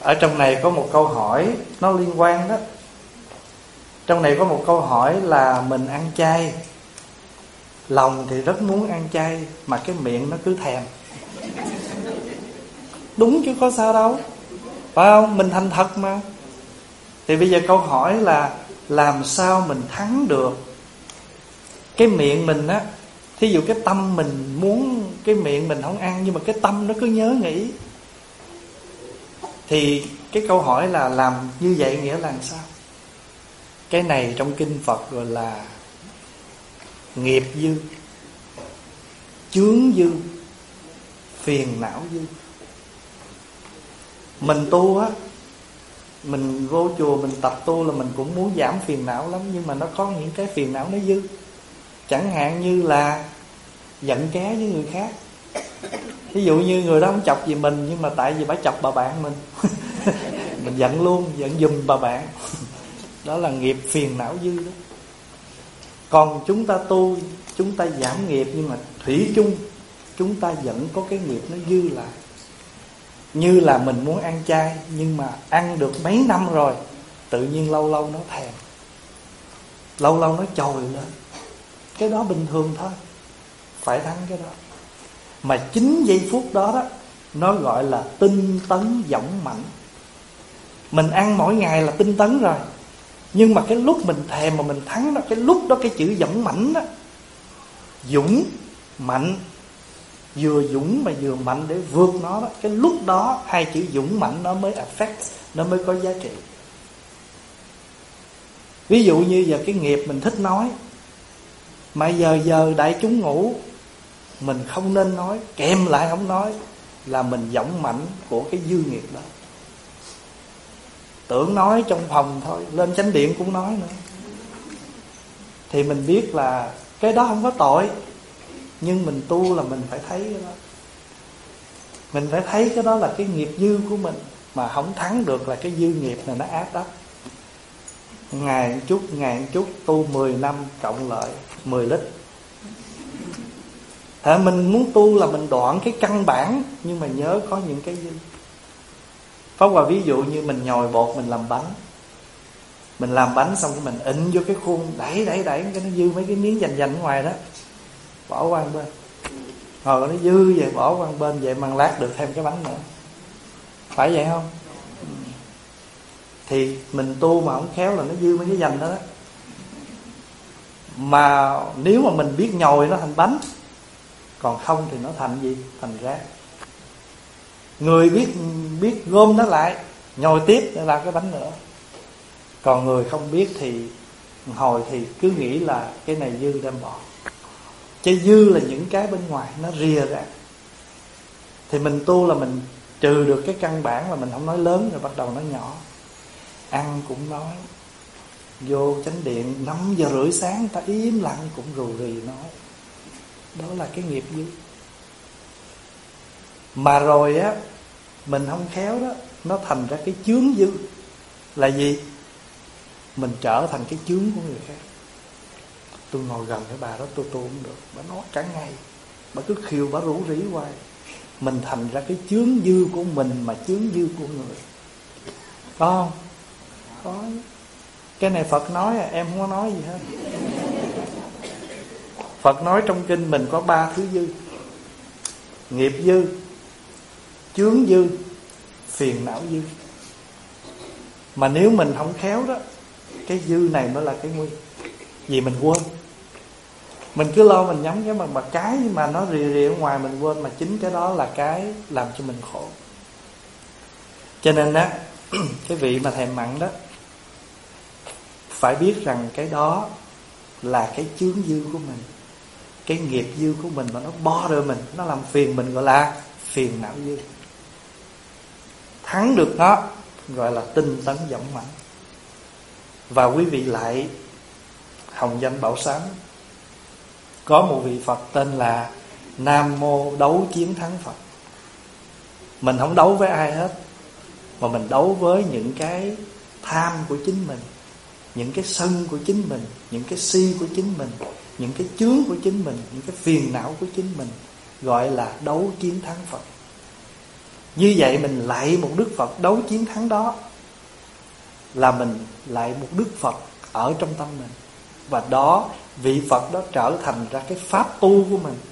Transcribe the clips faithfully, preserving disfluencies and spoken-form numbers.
Ở trong này có một câu hỏi nó liên quan đó. Trong này có một câu hỏi là mình ăn chay, lòng thì rất muốn ăn chay mà cái miệng nó cứ thèm. Đúng chứ có sao đâu, phải không? Mình thành thật mà. Thì bây giờ câu hỏi là làm sao mình thắng được cái miệng mình á. Thí dụ cái tâm mình muốn cái miệng mình không ăn, nhưng mà cái tâm nó cứ nhớ nghĩ. Thì cái câu hỏi là làm như vậy nghĩa là làm sao? Cái này trong kinh Phật gọi là nghiệp dư, chướng dư, phiền não dư. Mình tu á, mình vô chùa mình tập tu là mình cũng muốn giảm phiền não lắm, nhưng mà nó có những cái phiền não nó dư. Chẳng hạn như là giận ké với người khác. Ví dụ như người đó không chọc gì mình, nhưng mà tại vì bà chọc bà bạn mình mình giận luôn, giận giùm bà bạn. Đó là nghiệp phiền não dư đó. Còn chúng ta tu, chúng ta giảm nghiệp, nhưng mà thủy chung chúng ta vẫn có cái nghiệp nó dư lại. Như là mình muốn ăn chay, nhưng mà ăn được mấy năm rồi, tự nhiên lâu lâu nó thèm, lâu lâu nó trồi lên. Cái đó bình thường thôi, phải thắng cái đó. Mà chính giây phút đó đó, nó gọi là tinh tấn dũng mãnh. Mình ăn mỗi ngày là tinh tấn rồi, nhưng mà cái lúc mình thèm mà mình thắng đó, cái lúc đó cái chữ dũng mãnh đó, dũng mạnh, vừa dũng mà vừa mạnh để vượt nó đó. Cái lúc đó hai chữ dũng mạnh nó mới affect, nó mới có giá trị. Ví dụ như giờ cái nghiệp mình thích nói, mà giờ giờ đại chúng ngủ, mình không nên nói, kèm lại không nói, là mình dũng mạnh của cái dư nghiệp đó. Tưởng nói trong phòng thôi, lên chánh điện cũng nói nữa. Thì mình biết là cái đó không có tội, nhưng mình tu là mình phải thấy cái đó. Mình phải thấy cái đó là cái nghiệp dư của mình, mà không thắng được là cái dư nghiệp này nó áp đắp. Ngày một chút, ngày một chút, tu mười năm cộng lại mười lít. Thật mình muốn tu là mình đoạn cái căn bản, nhưng mà nhớ có những cái dư. Pháp Hòa ví dụ như mình nhồi bột mình làm bánh. Mình làm bánh xong mình ịn vô cái khuôn, đẩy đẩy đẩy cái nó dư mấy cái miếng dành dành ở ngoài đó, bỏ qua một bên. Rồi nó dư vậy bỏ qua một bên, vậy mà lát được thêm cái bánh nữa. Phải vậy không? Thì mình tu mà không khéo là nó dư mấy cái dành đó, đó. Mà nếu mà mình biết nhồi nó thành bánh, còn không thì nó thành gì? Thành rác. Người biết biết gom nó lại, nhồi tiếp để làm cái bánh nữa. Còn người không biết thì hồi thì cứ nghĩ là cái này dư đem bỏ. Chứ dư là những cái bên ngoài nó rìa ra. Thì mình tu là mình trừ được cái căn bản, là mình không nói lớn rồi bắt đầu nói nhỏ. Ăn cũng nói, vô chánh điện năm giờ rưỡi sáng ta im lặng cũng rù rì nói. Đó là cái nghiệp dư. Mà rồi á, mình không khéo đó, nó thành ra cái chướng dư. Là gì? Mình trở thành cái chướng của người khác. Tôi ngồi gần cái bà đó tôi tu không được, bà nói cả ngày, bà cứ khiêu, bà rủ rỉ hoài. Mình thành ra cái chướng dư của mình mà chướng dư của người. Có không? Có. Cái này Phật nói à, em không có nói gì hết. Phật nói trong kinh mình có ba thứ dư: nghiệp dư, chướng dư, phiền não dư. Mà nếu mình không khéo đó, cái dư này mới là cái nguy. Vì mình quên. Mình cứ lo mình nhắm cái mà, mà cái mà nó rìa rìa ở ngoài mình quên, mà chính cái đó là cái làm cho mình khổ. Cho nên á, cái vị mà thèm mặn đó phải biết rằng cái đó là cái chướng dư của mình, cái nghiệp dư của mình mà nó bother mình, nó làm phiền mình, gọi là phiền não dư. Thắng được nó gọi là tinh tấn dũng mãnh. Và quý vị lại hồng danh bảo sám, có một vị Phật tên là Nam Mô Đấu Chiến Thắng Phật. Mình không đấu với ai hết, mà mình đấu với những cái tham của chính mình, những cái sân của chính mình, những cái si của chính mình, những cái chướng của chính mình, những cái phiền não của chính mình, gọi là đấu chiến thắng Phật. Như vậy mình lạy một Đức Phật đấu chiến thắng đó, là mình lạy một Đức Phật ở trong tâm mình. Và đó, vị Phật đó trở thành ra cái pháp tu của mình.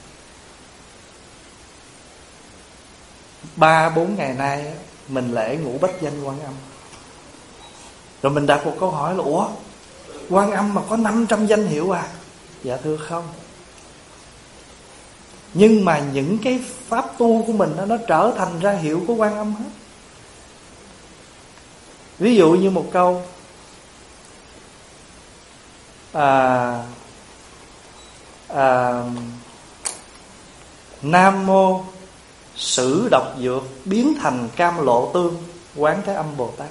Ba bốn ngày nay mình lễ ngũ bách danh Quan Âm. Rồi mình đặt một câu hỏi là: ủa, Quan Âm mà có năm trăm danh hiệu à? Dạ thưa không. Nhưng mà những cái pháp tu của mình đó, nó trở thành ra hiệu của Quan Âm hết. Ví dụ như một câu à, à, Nam mô sử độc dược biến thành cam lộ tương Quán Thế Âm Bồ Tát.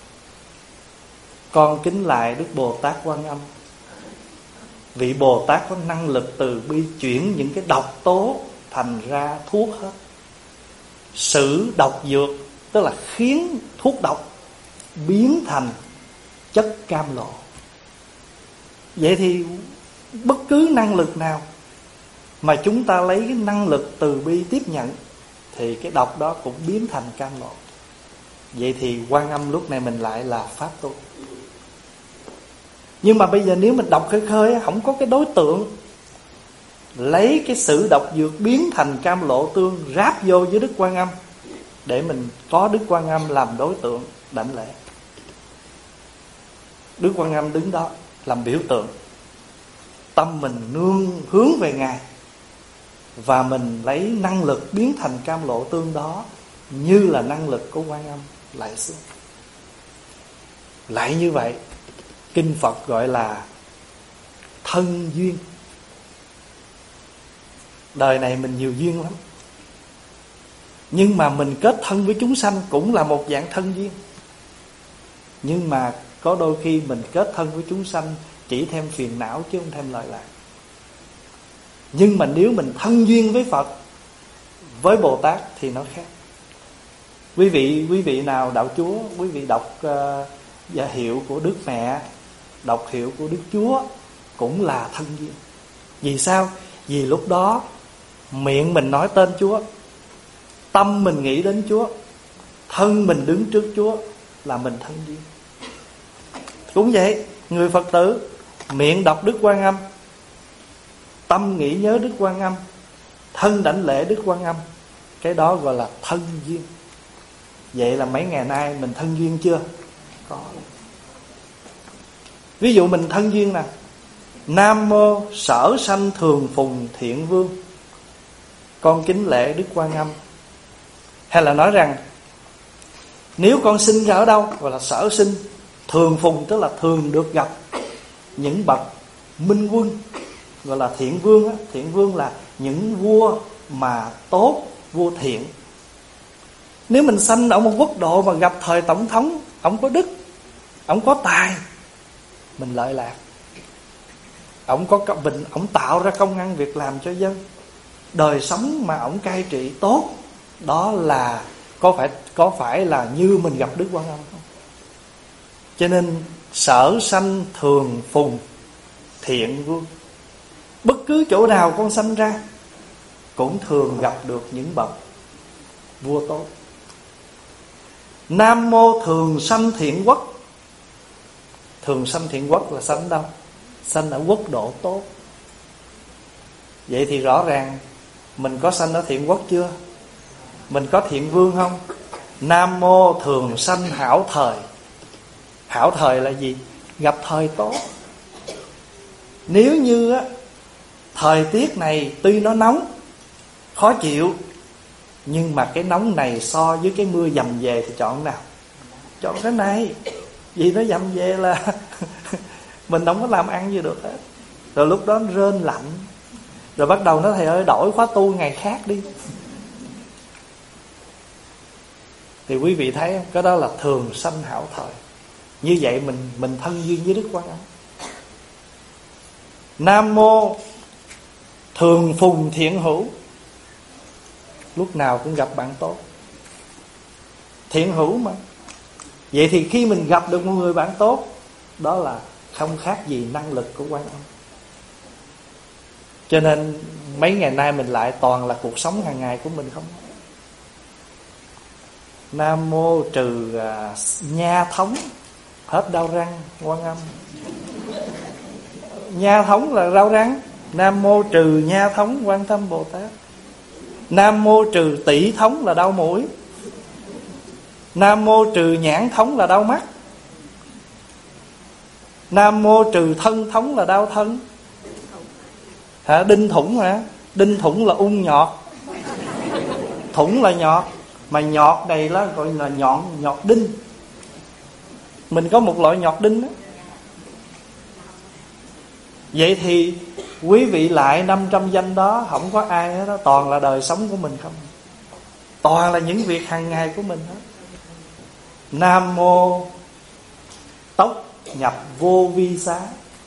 Con kính lại Đức Bồ Tát Quan Âm. Vị Bồ Tát có năng lực từ bi chuyển những cái độc tố thành ra thuốc hết. Sử độc dược tức là khiến thuốc độc biến thành chất cam lộ. Vậy thì bất cứ năng lực nào mà chúng ta lấy cái năng lực từ bi tiếp nhận, thì cái độc đó cũng biến thành cam lộ. Vậy thì Quan Âm lúc này mình lại là pháp tu. Nhưng mà bây giờ nếu mình đọc khơi khơi, không có cái đối tượng, lấy cái sự độc dược biến thành cam lộ tương ráp vô với Đức Quan Âm, để mình có Đức Quan Âm làm đối tượng đảnh lễ. Đức Quan Âm đứng đó làm biểu tượng, tâm mình nương hướng về Ngài, và mình lấy năng lực biến thành cam lộ tương đó như là năng lực của Quan Âm lại xuống. Lại như vậy, kinh Phật gọi là thân duyên. Đời này mình nhiều duyên lắm, nhưng mà mình kết thân với chúng sanh cũng là một dạng thân duyên. Nhưng mà có đôi khi mình kết thân với chúng sanh chỉ thêm phiền não chứ không thêm lợi lạc. Nhưng mà nếu mình thân duyên với Phật, với Bồ Tát thì nó khác. Quý vị quý vị nào đạo Chúa, quý vị đọc uh, hiệu của Đức Mẹ, đọc hiệu của Đức Chúa cũng là thân duyên. Vì sao? Vì lúc đó miệng mình nói tên Chúa, tâm mình nghĩ đến Chúa, thân mình đứng trước Chúa, là mình thân duyên. Cũng vậy, người Phật tử miệng đọc Đức Quan Âm, tâm nghĩ nhớ Đức Quan Âm, thân đảnh lễ Đức Quan Âm, cái đó gọi là thân duyên. Vậy là mấy ngày nay mình thân duyên chưa? Có. Ví dụ mình thân duyên nè: Nam mô sở sanh thường phùng thiện vương, con kính lễ Đức Quan Âm. Hay là nói rằng nếu con sinh ra ở đâu, gọi là sở sinh. Thường phùng tức là thường được gặp những bậc minh quân, gọi là thiện vương á. Thiện vương là những vua mà tốt, vua thiện. Nếu mình sanh ở một quốc độ mà gặp thời tổng thống, ông có đức, ông có tài, mình lợi lạc. Ông có mình, ông tạo ra công ăn việc làm cho dân, đời sống mà ông cai trị tốt, đó là có phải có phải là như mình gặp Đức Quan Âm không? Cho nên sở sanh thường phùng thiện vương. Bất cứ chỗ nào con sanh ra cũng thường gặp được những bậc vua tốt. Nam mô thường sanh thiện quốc. Thường sanh thiện quốc là sanh đâu? Sanh ở quốc độ tốt. Vậy thì rõ ràng mình có sanh ở thiện quốc chưa? Mình có thiện vương không? Nam mô thường sanh hảo thời. Hảo thời là gì? Gặp thời tốt. Nếu như á, thời tiết này tuy nó nóng, khó chịu, nhưng mà cái nóng này so với cái mưa dầm về thì chọn nào? Chọn cái này. Vì nó dầm về là mình không có làm ăn gì được hết. Rồi lúc đó nó rên lạnh, rồi bắt đầu nó: thầy ơi đổi khóa tu ngày khác đi. Thì quý vị thấy không? Cái đó là thường sanh hảo thời. Như vậy mình mình thân duyên với Đức Quan Âm. Nam mô thường phùng thiện hữu. Lúc nào cũng gặp bạn tốt, thiện hữu mà. Vậy thì khi mình gặp được một người bạn tốt, đó là không khác gì năng lực của Quan Âm. Cho nên mấy ngày nay mình lại toàn là cuộc sống hàng ngày của mình không. Nam mô trừ à, nha thống, hết đau răng Quan Âm. Nha thống là đau răng. Nam mô trừ nha thống Quan Tâm Bồ Tát. Nam mô trừ tỷ thống là đau mũi. Nam mô trừ nhãn thống là đau mắt. Nam mô trừ thân thống là đau thân. Hả? Đinh thủng hả? Đinh thủng là ung nhọt. Thủng là nhọt. Mà nhọt này là gọi là nhọn, nhọt đinh. Mình có một loại nhọt đinh đó. Vậy thì quý vị lại năm trăm danh đó, không có ai hết đó, toàn là đời sống của mình không. Toàn là những việc hàng ngày của mình hết. Nam mô tốc nhập vô vi xá.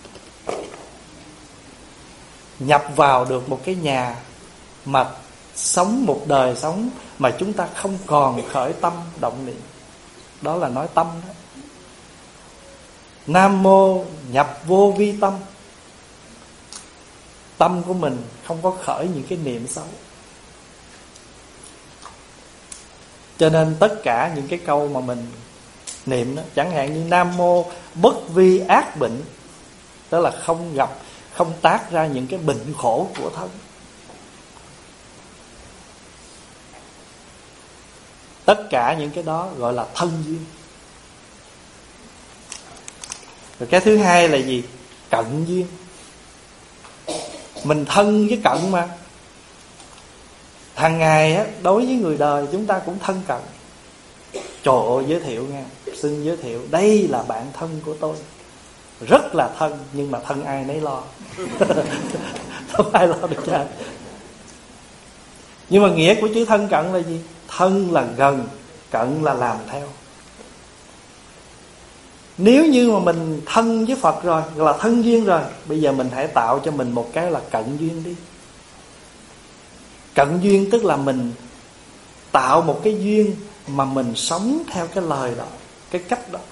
Nhập vào được một cái nhà mà sống một đời sống mà chúng ta không còn khởi tâm động niệm. Đó là nói tâm đó. Nam mô nhập vô vi tâm. Tâm của mình không có khởi những cái niệm xấu. Cho nên tất cả những cái câu mà mình niệm đó, chẳng hạn như Nam mô bất vi ác bệnh, đó là không gặp, không tác ra những cái bệnh khổ của thân. Tất cả những cái đó gọi là thân duyên. Rồi cái thứ hai là gì? Cận duyên. Mình thân với cận mà. Hàng ngày á, đối với người đời chúng ta cũng thân cận. Trời ơi, giới thiệu nha, xin giới thiệu, đây là bạn thân của tôi. Rất là thân, nhưng mà thân ai nấy lo. Không ai lo được cha. Nhưng mà nghĩa của chữ thân cận là gì? Thân là gần, cận là làm theo. Nếu như mà mình thân với Phật rồi, là thân duyên rồi, bây giờ mình hãy tạo cho mình một cái là cận duyên đi. Cận duyên tức là mình tạo một cái duyên mà mình sống theo cái lời đó, cái cách đó.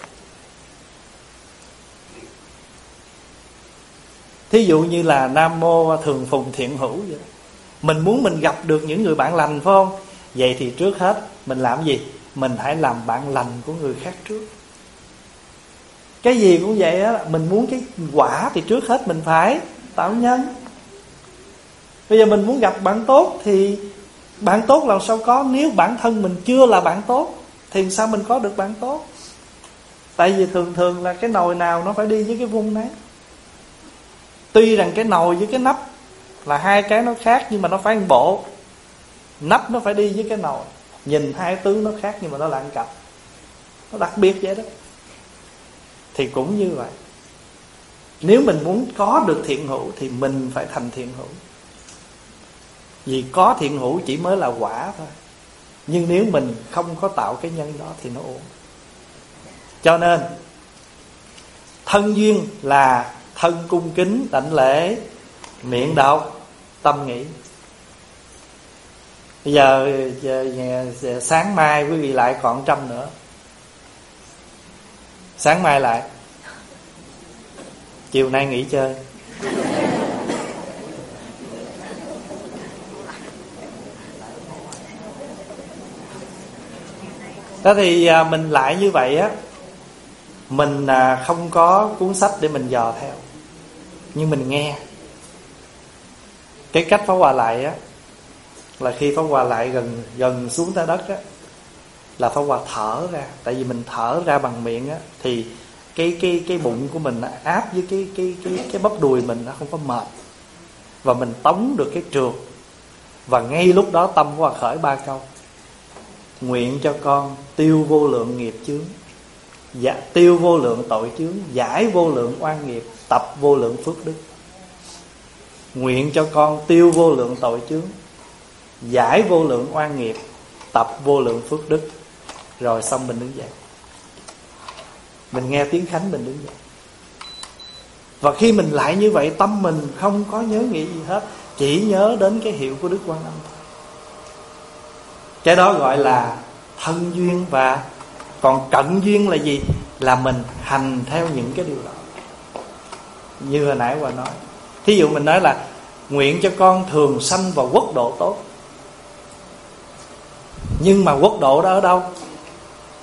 Thí dụ như là Nam mô thường phùng thiện hữu vậy. Mình muốn mình gặp được những người bạn lành phải không? Vậy thì trước hết mình làm gì? Mình hãy làm bạn lành của người khác trước. Cái gì cũng vậy á, mình muốn cái quả thì trước hết mình phải tạo nhân. Bây giờ mình muốn gặp bạn tốt thì bạn tốt làm sao có, nếu bản thân mình chưa là bạn tốt thì sao mình có được bạn tốt? Tại vì thường thường là cái nồi nào nó phải đi với cái vung đấy. Tuy rằng cái nồi với cái nắp là hai cái nó khác, nhưng mà nó phải một bộ. Nắp nó phải đi với cái nồi. Nhìn hai tướng nó khác nhưng mà nó là một cặp. Nó đặc biệt vậy đó. Thì cũng như vậy. Nếu mình muốn có được thiện hữu thì mình phải thành thiện hữu. Vì có thiện hữu chỉ mới là quả thôi. Nhưng nếu mình không có tạo cái nhân đó thì nó ổn. Cho nên thân duyên là thân cung kính đảnh lễ, miệng đọc, tâm nghĩ. Bây giờ, giờ, giờ sáng mai quý vị lại còn trăm nữa. Sáng mai lại, chiều nay nghỉ chơi. Đó thì mình lại như vậy á, mình không có cuốn sách để mình dò theo, nhưng mình nghe. Cái cách Pháp Hòa lại á, là khi Pháp Hòa lại gần gần xuống tới đất á, là Pháp Hòa thở ra. Tại vì mình thở ra bằng miệng á, thì cái cái cái bụng của mình áp với cái cái cái cái bắp đùi mình nó không có mệt, và mình tống được cái trượt. Và ngay lúc đó tâm của Hòa khởi ba câu: nguyện cho con tiêu vô lượng nghiệp chướng, dạ, tiêu vô lượng tội chướng, giải vô lượng oan nghiệp, tập vô lượng phước đức. Nguyện cho con tiêu vô lượng tội chướng, giải vô lượng oan nghiệp, tập vô lượng phước đức. Rồi xong mình đứng dậy. Mình nghe tiếng khánh mình đứng dậy. Và khi mình lại như vậy, tâm mình không có nhớ nghĩ gì hết, chỉ nhớ đến cái hiệu của Đức Quan Âm thôi. Cái đó gọi là thân duyên. Và còn cận duyên là gì? Là mình hành theo những cái điều đó. Như hồi nãy Hòa nói, thí dụ mình nói là nguyện cho con thường sanh vào quốc độ tốt. Nhưng mà quốc độ đó ở đâu?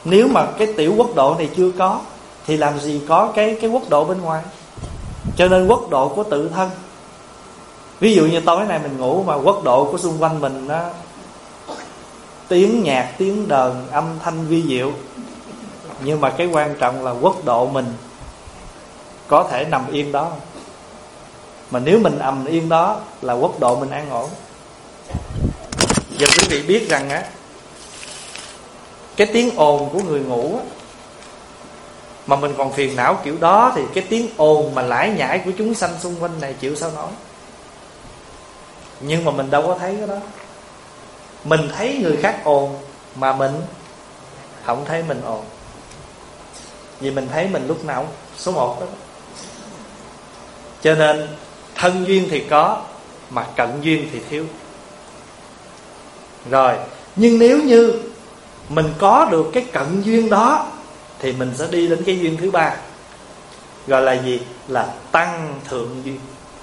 Nếu mà cái tiểu quốc độ này chưa có thì làm gì có cái cái quốc độ bên ngoài. Cho nên quốc độ của tự thân. Ví dụ như tối nay mình ngủ mà quốc độ của xung quanh mình nó tiếng nhạc, tiếng đờn, âm thanh vi diệu, nhưng mà cái quan trọng là quốc độ mình có thể nằm yên đó. Mà nếu mình ầm yên đó là quốc độ mình an ổn. Giờ quý vị biết rằng á, cái tiếng ồn của người ngủ á, mà mình còn phiền não kiểu đó, thì cái tiếng ồn mà lải nhải của chúng sanh xung quanh này chịu sao nổi. Nhưng mà mình đâu có thấy cái đó. Mình thấy người khác ồn mà mình không thấy mình ồn. Vì mình thấy mình lúc nào số một đó. Cho nên thân duyên thì có, mà cận duyên thì thiếu. Rồi, nhưng nếu như mình có được cái cận duyên đó thì mình sẽ đi đến cái duyên thứ ba, gọi là gì? Là tăng thượng duyên.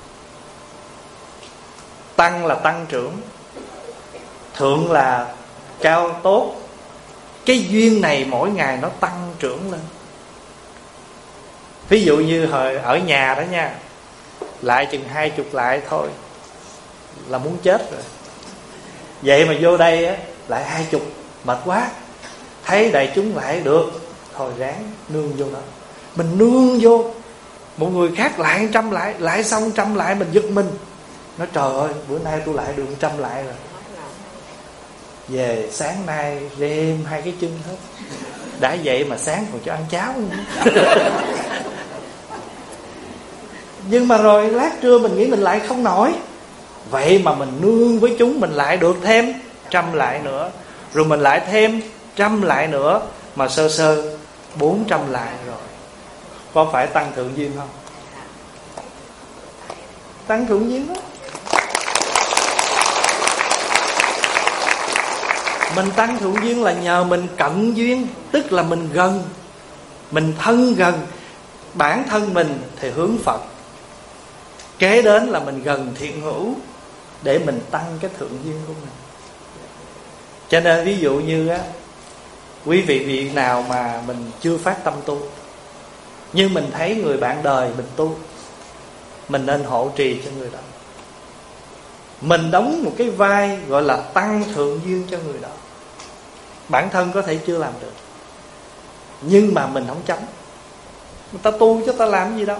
Tăng là tăng trưởng, thượng là cao tốt. Cái duyên này mỗi ngày nó tăng trưởng lên. Ví dụ như hồi ở nhà đó nha, lại chừng hai chục lại thôi là muốn chết rồi. Vậy mà vô đây á, lại hai chục mệt quá. Thấy đại chúng lại được, thôi ráng nương vô đó. Mình nương vô. Một người khác lại trăm lại, lại xong trăm lại mình giật mình. Nói trời ơi, bữa nay tôi lại được trăm lại rồi. Về sáng nay rêm hai cái chân hết. Đã vậy mà sáng còn cho ăn cháo nữa. Nhưng mà rồi lát trưa mình nghĩ mình lại không nổi. Vậy mà mình nương với chúng, mình lại được thêm trăm lại nữa. Rồi mình lại thêm trăm lại nữa. Mà sơ sơ bốn trăm lại rồi. Có phải tăng thượng duyên không? Tăng thượng duyên đó. Mình tăng thượng duyên là nhờ mình cận duyên. Tức là mình gần, mình thân gần. Bản thân mình thì hướng Phật, kế đến là mình gần thiện hữu, để mình tăng cái thượng duyên của mình. Cho nên ví dụ như á, quý vị vị nào mà mình chưa phát tâm tu, nhưng mình thấy người bạn đời mình tu, mình nên hộ trì cho người đó. Mình đóng một cái vai gọi là tăng thượng duyên cho người đó. Bản thân có thể chưa làm được, nhưng mà mình không chống. Người ta tu chứ ta làm gì đâu.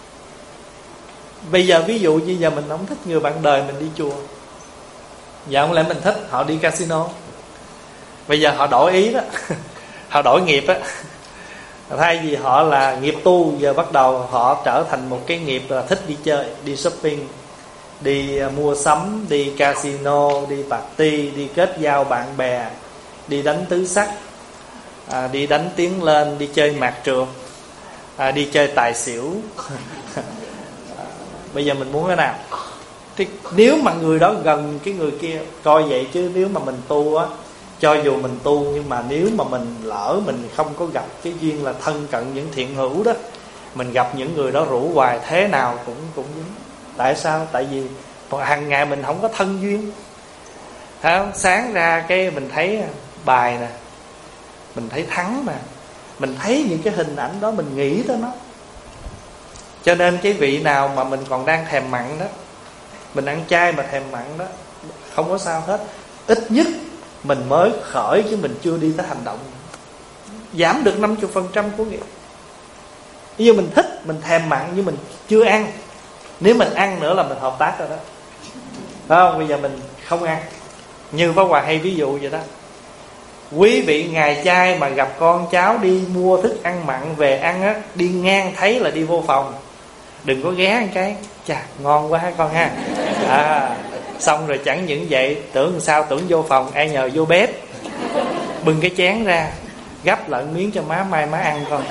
Bây giờ ví dụ như giờ mình không thích người bạn đời mình đi chùa, dạ không lẽ mình thích họ đi casino. Bây giờ họ đổi ý đó. Họ đổi nghiệp á. Thay vì họ là nghiệp tu, giờ bắt đầu họ trở thành một cái nghiệp là thích đi chơi, đi shopping, đi mua sắm, đi casino, đi party, đi kết giao bạn bè, đi đánh tứ sắc, à, đi đánh tiến lên, đi chơi mạt trượt, à, đi chơi tài xỉu. À, bây giờ mình muốn cái nào? Thì nếu mà người đó gần cái người kia, coi vậy chứ nếu mà mình tu á, cho dù mình tu nhưng mà nếu mà mình lỡ mình không có gặp cái duyên là thân cận những thiện hữu đó, mình gặp những người đó rủ hoài thế nào cũng cũng dính. Tại sao? Tại vì hàng ngày mình không có thân duyên. Thấy không? Sáng ra cái mình thấy bài nè, mình thấy Thắng nè, mình thấy những cái hình ảnh đó mình nghĩ tới nó. Cho nên cái vị nào mà mình còn đang thèm mặn đó, mình ăn chay mà thèm mặn đó, không có sao hết. Ít nhất mình mới khởi chứ mình chưa đi tới hành động. Giảm được năm mươi phần trăm của nghiệp. Ví dụ mình thích, mình thèm mặn nhưng mình chưa ăn. Nếu mình ăn nữa là mình hợp tác rồi đó. Phải không? Bây giờ mình không ăn. Như Pháp Hòa hay ví dụ vậy đó. Quý vị ngày chay mà gặp con cháu đi mua thức ăn mặn về ăn á, đi ngang thấy là đi vô phòng, đừng có ghé một cái chà ngon quá con ha. À, xong rồi chẳng những vậy, tưởng sao tưởng vô phòng, ai nhờ vô bếp bưng cái chén ra, gắp lại miếng cho má, mai má ăn con.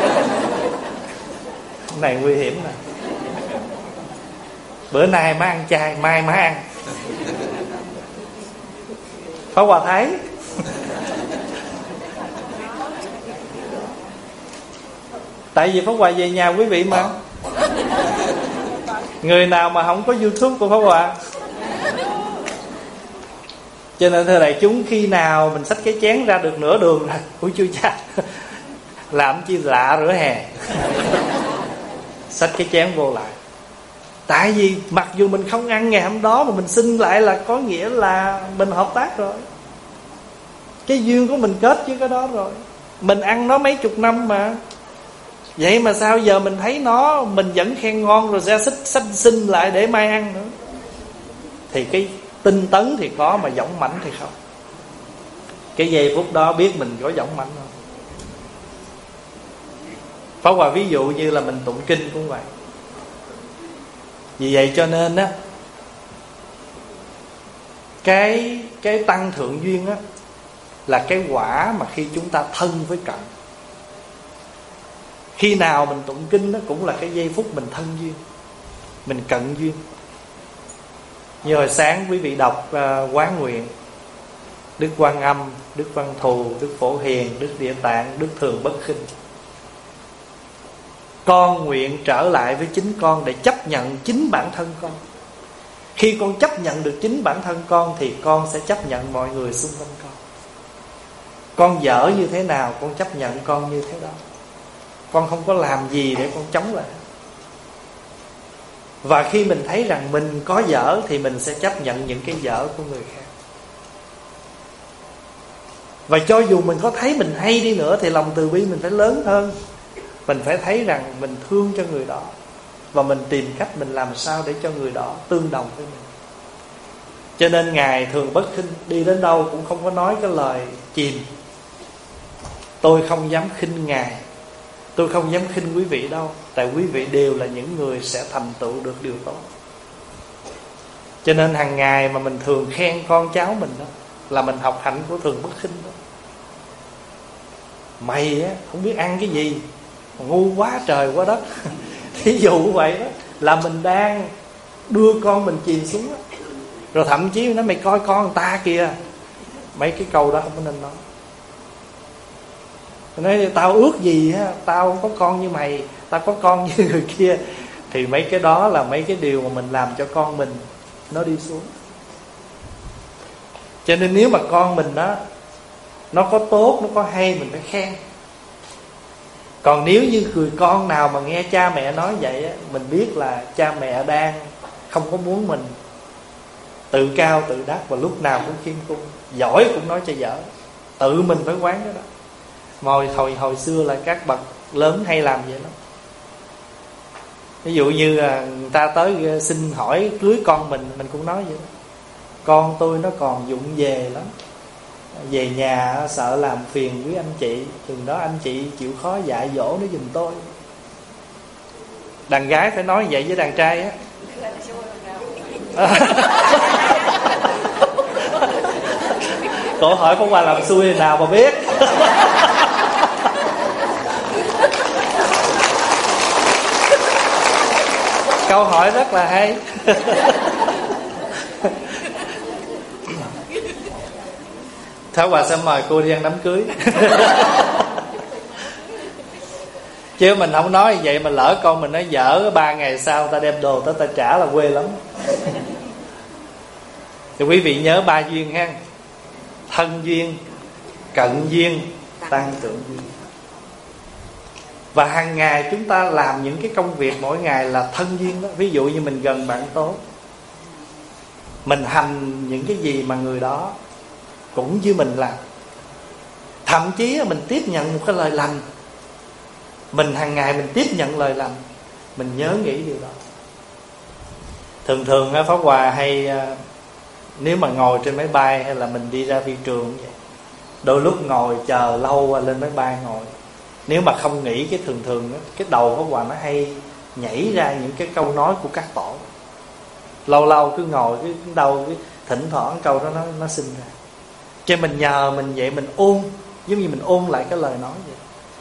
Cái này nguy hiểm nè. Bữa nay má ăn chay, mai má ăn. Pháp Hòa thấy. Tại vì Pháp Hòa về nhà quý vị mà. Người nào mà không có YouTube của Pháp Hòa? Cho nên thưa đại chúng, khi nào mình xách cái chén ra được nửa đường rồi, ui chưa cha, làm chi lạ rửa hè, xách cái chén vô lại. Tại vì mặc dù mình không ăn ngày hôm đó mà mình xin lại là có nghĩa là mình hợp tác rồi. Cái duyên của mình kết với cái đó rồi. Mình ăn nó mấy chục năm mà. Vậy mà sao giờ mình thấy nó, mình vẫn khen ngon rồi ra xích xách xin lại để mai ăn nữa. Thì cái tinh tấn thì có, mà dũng mãnh thì không. Cái giây phút đó biết mình có dũng mãnh không? Pháp Hòa ví dụ như là mình tụng kinh cũng vậy. Vì vậy cho nên á, Cái cái tăng thượng duyên á là cái quả mà khi chúng ta thân với cận. Khi nào mình tụng kinh đó cũng là cái giây phút mình thân duyên, mình cận duyên. Như hồi sáng quý vị đọc uh, quán nguyện: Đức Quan Âm, Đức Văn Thù, Đức Phổ Hiền, Đức Địa Tạng, Đức Thường Bất Khinh. Con nguyện trở lại với chính con để chấp nhận chính bản thân con. Khi con chấp nhận được chính bản thân con thì con sẽ chấp nhận mọi người xung quanh con. Con dở như thế nào con chấp nhận con như thế đó. Con không có làm gì để con chống lại. Và khi mình thấy rằng mình có dở thì mình sẽ chấp nhận những cái dở của người khác. Và cho dù mình có thấy mình hay đi nữa thì lòng từ bi mình phải lớn hơn. Mình phải thấy rằng mình thương cho người đó, và mình tìm cách mình làm sao để cho người đó tương đồng với mình. Cho nên Ngài Thường Bất Khinh đi đến đâu cũng không có nói cái lời chìm. Tôi không dám khinh Ngài, tôi không dám khinh quý vị đâu, tại quý vị đều là những người sẽ thành tựu được điều tốt. Cho nên hàng ngày mà mình thường khen con cháu mình đó, là mình học hạnh của Thường Bất Khinh đó. Mày á không biết ăn cái gì, ngu quá trời quá đất. Thí dụ vậy đó, là mình đang đưa con mình chìm xuống đó. Rồi thậm chí nói mày coi con người ta kìa. Mấy cái câu đó không có nên nói. Nói tao ước gì á, tao không có con như mày, tao có con như người kia. Thì mấy cái đó là mấy cái điều mà mình làm cho con mình nó đi xuống. Cho nên nếu mà con mình đó nó có tốt, nó có hay, mình phải khen. Còn nếu như người con nào mà nghe cha mẹ nói vậy á, mình biết là cha mẹ đang không có muốn mình tự cao tự đắc, và lúc nào cũng khiêm cung. Giỏi cũng nói cho dở. Tự mình phải quán cái đó. Mà hồi, hồi, hồi xưa là các bậc lớn hay làm vậy lắm. Ví dụ như là người ta tới xin hỏi cưới con mình, mình cũng nói vậy đó. Con tôi nó còn vụng về lắm, về nhà sợ làm phiền quý anh chị, chừng đó anh chị chịu khó dạy dỗ nó giùm tôi. Đàn gái phải nói vậy với đàn trai á. Cổ hỏi Pháp Hòa làm xui thì nào mà biết. Câu hỏi rất là hay. Pháp Hòa sẽ mời cô đi ăn đám cưới. Chứ mình không nói vậy mà lỡ con mình nó dở, ba ngày sau ta đem đồ tới ta trả là quê lắm. Thì quý vị nhớ ba duyên ha: thân duyên, cận duyên, tăng thượng duyên. Và hàng ngày chúng ta làm những cái công việc mỗi ngày là thân duyên đó. Ví dụ như mình gần bạn tốt, mình hành những cái gì mà người đó cũng như mình làm. Thậm chí mình tiếp nhận một cái lời lành, mình hàng ngày mình tiếp nhận lời lành, mình nhớ nghĩ điều đó. Thường thường Pháp Hòa hay, nếu mà ngồi trên máy bay hay là mình đi ra phi trường vậy, đôi lúc ngồi chờ lâu lên máy bay ngồi, nếu mà không nghĩ cái thường thường đó, cái đầu Pháp Hòa nó hay nhảy ra những cái câu nói của các tổ. Lâu lâu cứ ngồi cái đầu cái thỉnh thoảng câu đó nó, nó sinh ra. Cho mình nhờ mình vậy, mình ôn, giống như mình ôn lại cái lời nói vậy.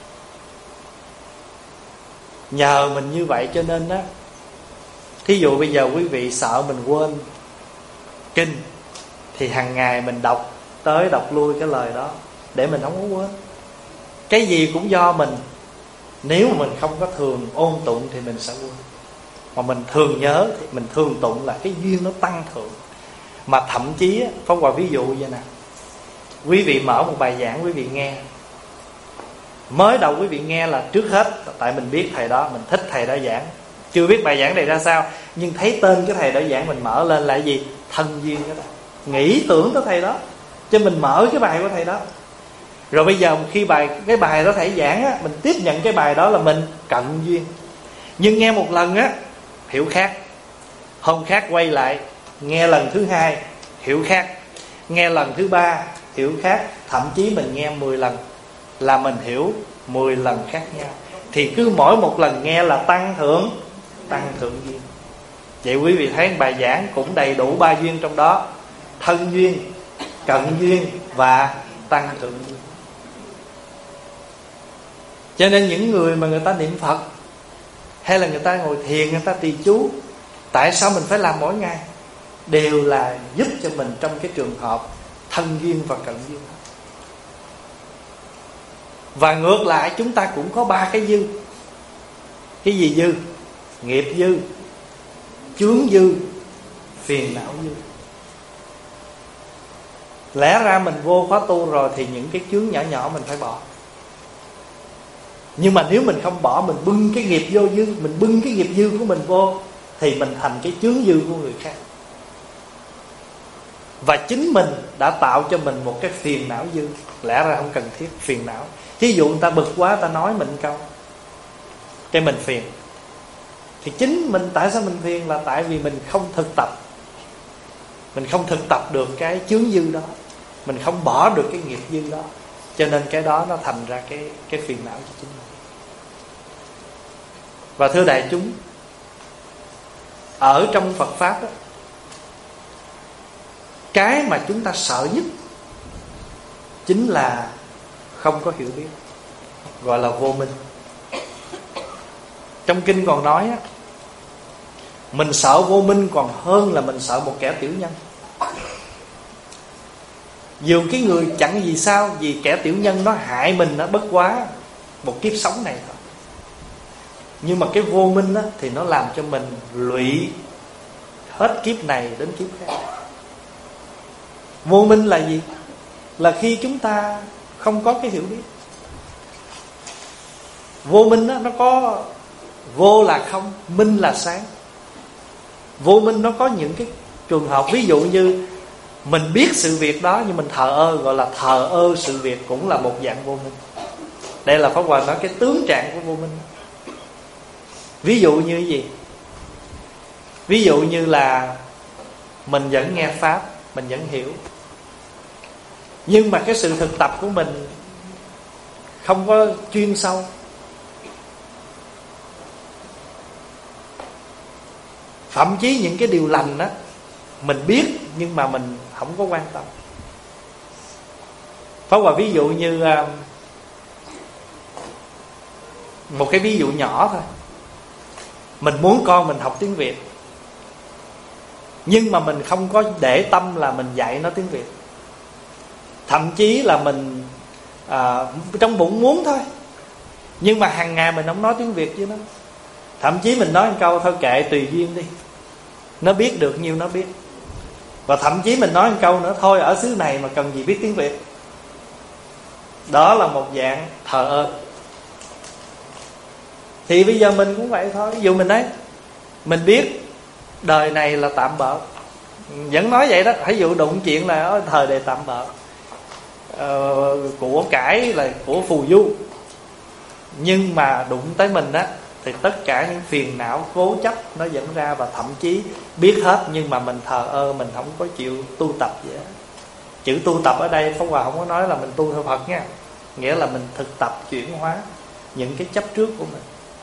Nhờ mình như vậy cho nên đó, thí dụ bây giờ quý vị sợ mình quên kinh, thì hàng ngày mình đọc tới đọc lui cái lời đó để mình không có quên. Cái gì cũng do mình. Nếu mà mình không có thường ôn tụng thì mình sẽ quên. Mà mình thường nhớ thì mình thường tụng là cái duyên nó tăng thượng. Mà thậm chí Pháp Hòa ví dụ vậy nè, quý vị mở một bài giảng quý vị nghe, mới đầu quý vị nghe là trước hết tại mình biết thầy đó, mình thích thầy đó giảng, chưa biết bài giảng này ra sao, nhưng thấy tên cái thầy đó giảng mình mở lên là gì? Thân duyên đó, nghĩ tưởng tới thầy đó, cho mình mở cái bài của thầy đó. Rồi bây giờ khi bài cái bài đó thầy giảng á, mình tiếp nhận cái bài đó là mình cận duyên. Nhưng nghe một lần á hiểu khác, hôm khác quay lại nghe lần thứ hai hiểu khác, nghe lần thứ ba hiểu khác, thậm chí mình nghe mười lần là mình hiểu mười lần khác nhau. Thì cứ mỗi một lần nghe là tăng thượng tăng thượng duyên. Vậy quý vị thấy bài giảng cũng đầy đủ ba duyên trong đó: thân duyên, cận duyên và tăng thượng duyên. Cho nên những người mà người ta niệm Phật, hay là người ta ngồi thiền, người ta trì chú, tại sao mình phải làm mỗi ngày? Đều là giúp cho mình trong cái trường hợp thân duyên và cận duyên. Và ngược lại chúng ta cũng có ba cái dư. Cái gì dư? Nghiệp dư, chướng dư, phiền não dư. Lẽ ra mình vô khóa tu rồi thì những cái chướng nhỏ nhỏ mình phải bỏ. Nhưng mà nếu mình không bỏ, mình bưng cái nghiệp vô dư, mình bưng cái nghiệp dư của mình vô, thì mình thành cái chướng dư của người khác. Và chính mình đã tạo cho mình một cái phiền não dư. Lẽ ra không cần thiết phiền não. Thí dụ người ta bực quá, ta nói mình câu, cái mình phiền. Thì chính mình, tại sao mình phiền? Là tại vì mình không thực tập. Mình không thực tập được cái chướng dư đó, mình không bỏ được cái nghiệp dư đó, cho nên cái đó nó thành ra cái, cái phiền não cho chính mình. Và thưa đại chúng, ở trong Phật Pháp đó, cái mà chúng ta sợ nhất chính là không có hiểu biết, gọi là vô minh. Trong kinh còn nói á, mình sợ vô minh còn hơn là mình sợ một kẻ tiểu nhân. Dù cái người chẳng gì sao, vì kẻ tiểu nhân nó hại mình, nó bất quá một kiếp sống này thôi. Nhưng mà cái vô minh á, thì nó làm cho mình lụy hết kiếp này đến kiếp khác. Vô minh là gì? Là khi chúng ta không có cái hiểu biết. Vô minh á, nó có vô là không, minh là sáng. Vô minh nó có những cái trường hợp, ví dụ như mình biết sự việc đó nhưng mình thờ ơ, gọi là thờ ơ sự việc, cũng là một dạng vô minh. Đây là Pháp Hòa nói cái tướng trạng của vô minh. Ví dụ như cái gì? Ví dụ như là mình vẫn nghe Pháp, mình vẫn hiểu, nhưng mà cái sự thực tập của mình không có chuyên sâu. Thậm chí những cái điều lành đó mình biết nhưng mà mình không có quan tâm. Pháp Hòa ví dụ như một cái ví dụ nhỏ thôi. Mình muốn con mình học tiếng Việt, nhưng mà mình không có để tâm là mình dạy nó tiếng Việt. Thậm chí là mình à, trong bụng muốn thôi, nhưng mà hàng ngày mình không nói tiếng Việt với nó. Thậm chí mình nói một câu thôi kệ tùy duyên đi, nó biết được nhiêu nó biết. Và thậm chí mình nói một câu nữa, thôi ở xứ này mà cần gì biết tiếng Việt. Đó là một dạng thờ ơ. Thì bây giờ mình cũng vậy thôi. Ví dụ mình nói, mình biết đời này là tạm bợ, vẫn nói vậy đó. Ví dụ đụng chuyện là thời đề tạm bợ, ờ, của cải là của phù du. Nhưng mà đụng tới mình á, thì tất cả những phiền não cố chấp nó dẫn ra. Và thậm chí biết hết nhưng mà mình thờ ơ, mình không có chịu tu tập vậy. Chữ tu tập ở đây Pháp Hòa không có nói là mình tu theo Phật nha, nghĩa là mình thực tập chuyển hóa những cái chấp trước của mình.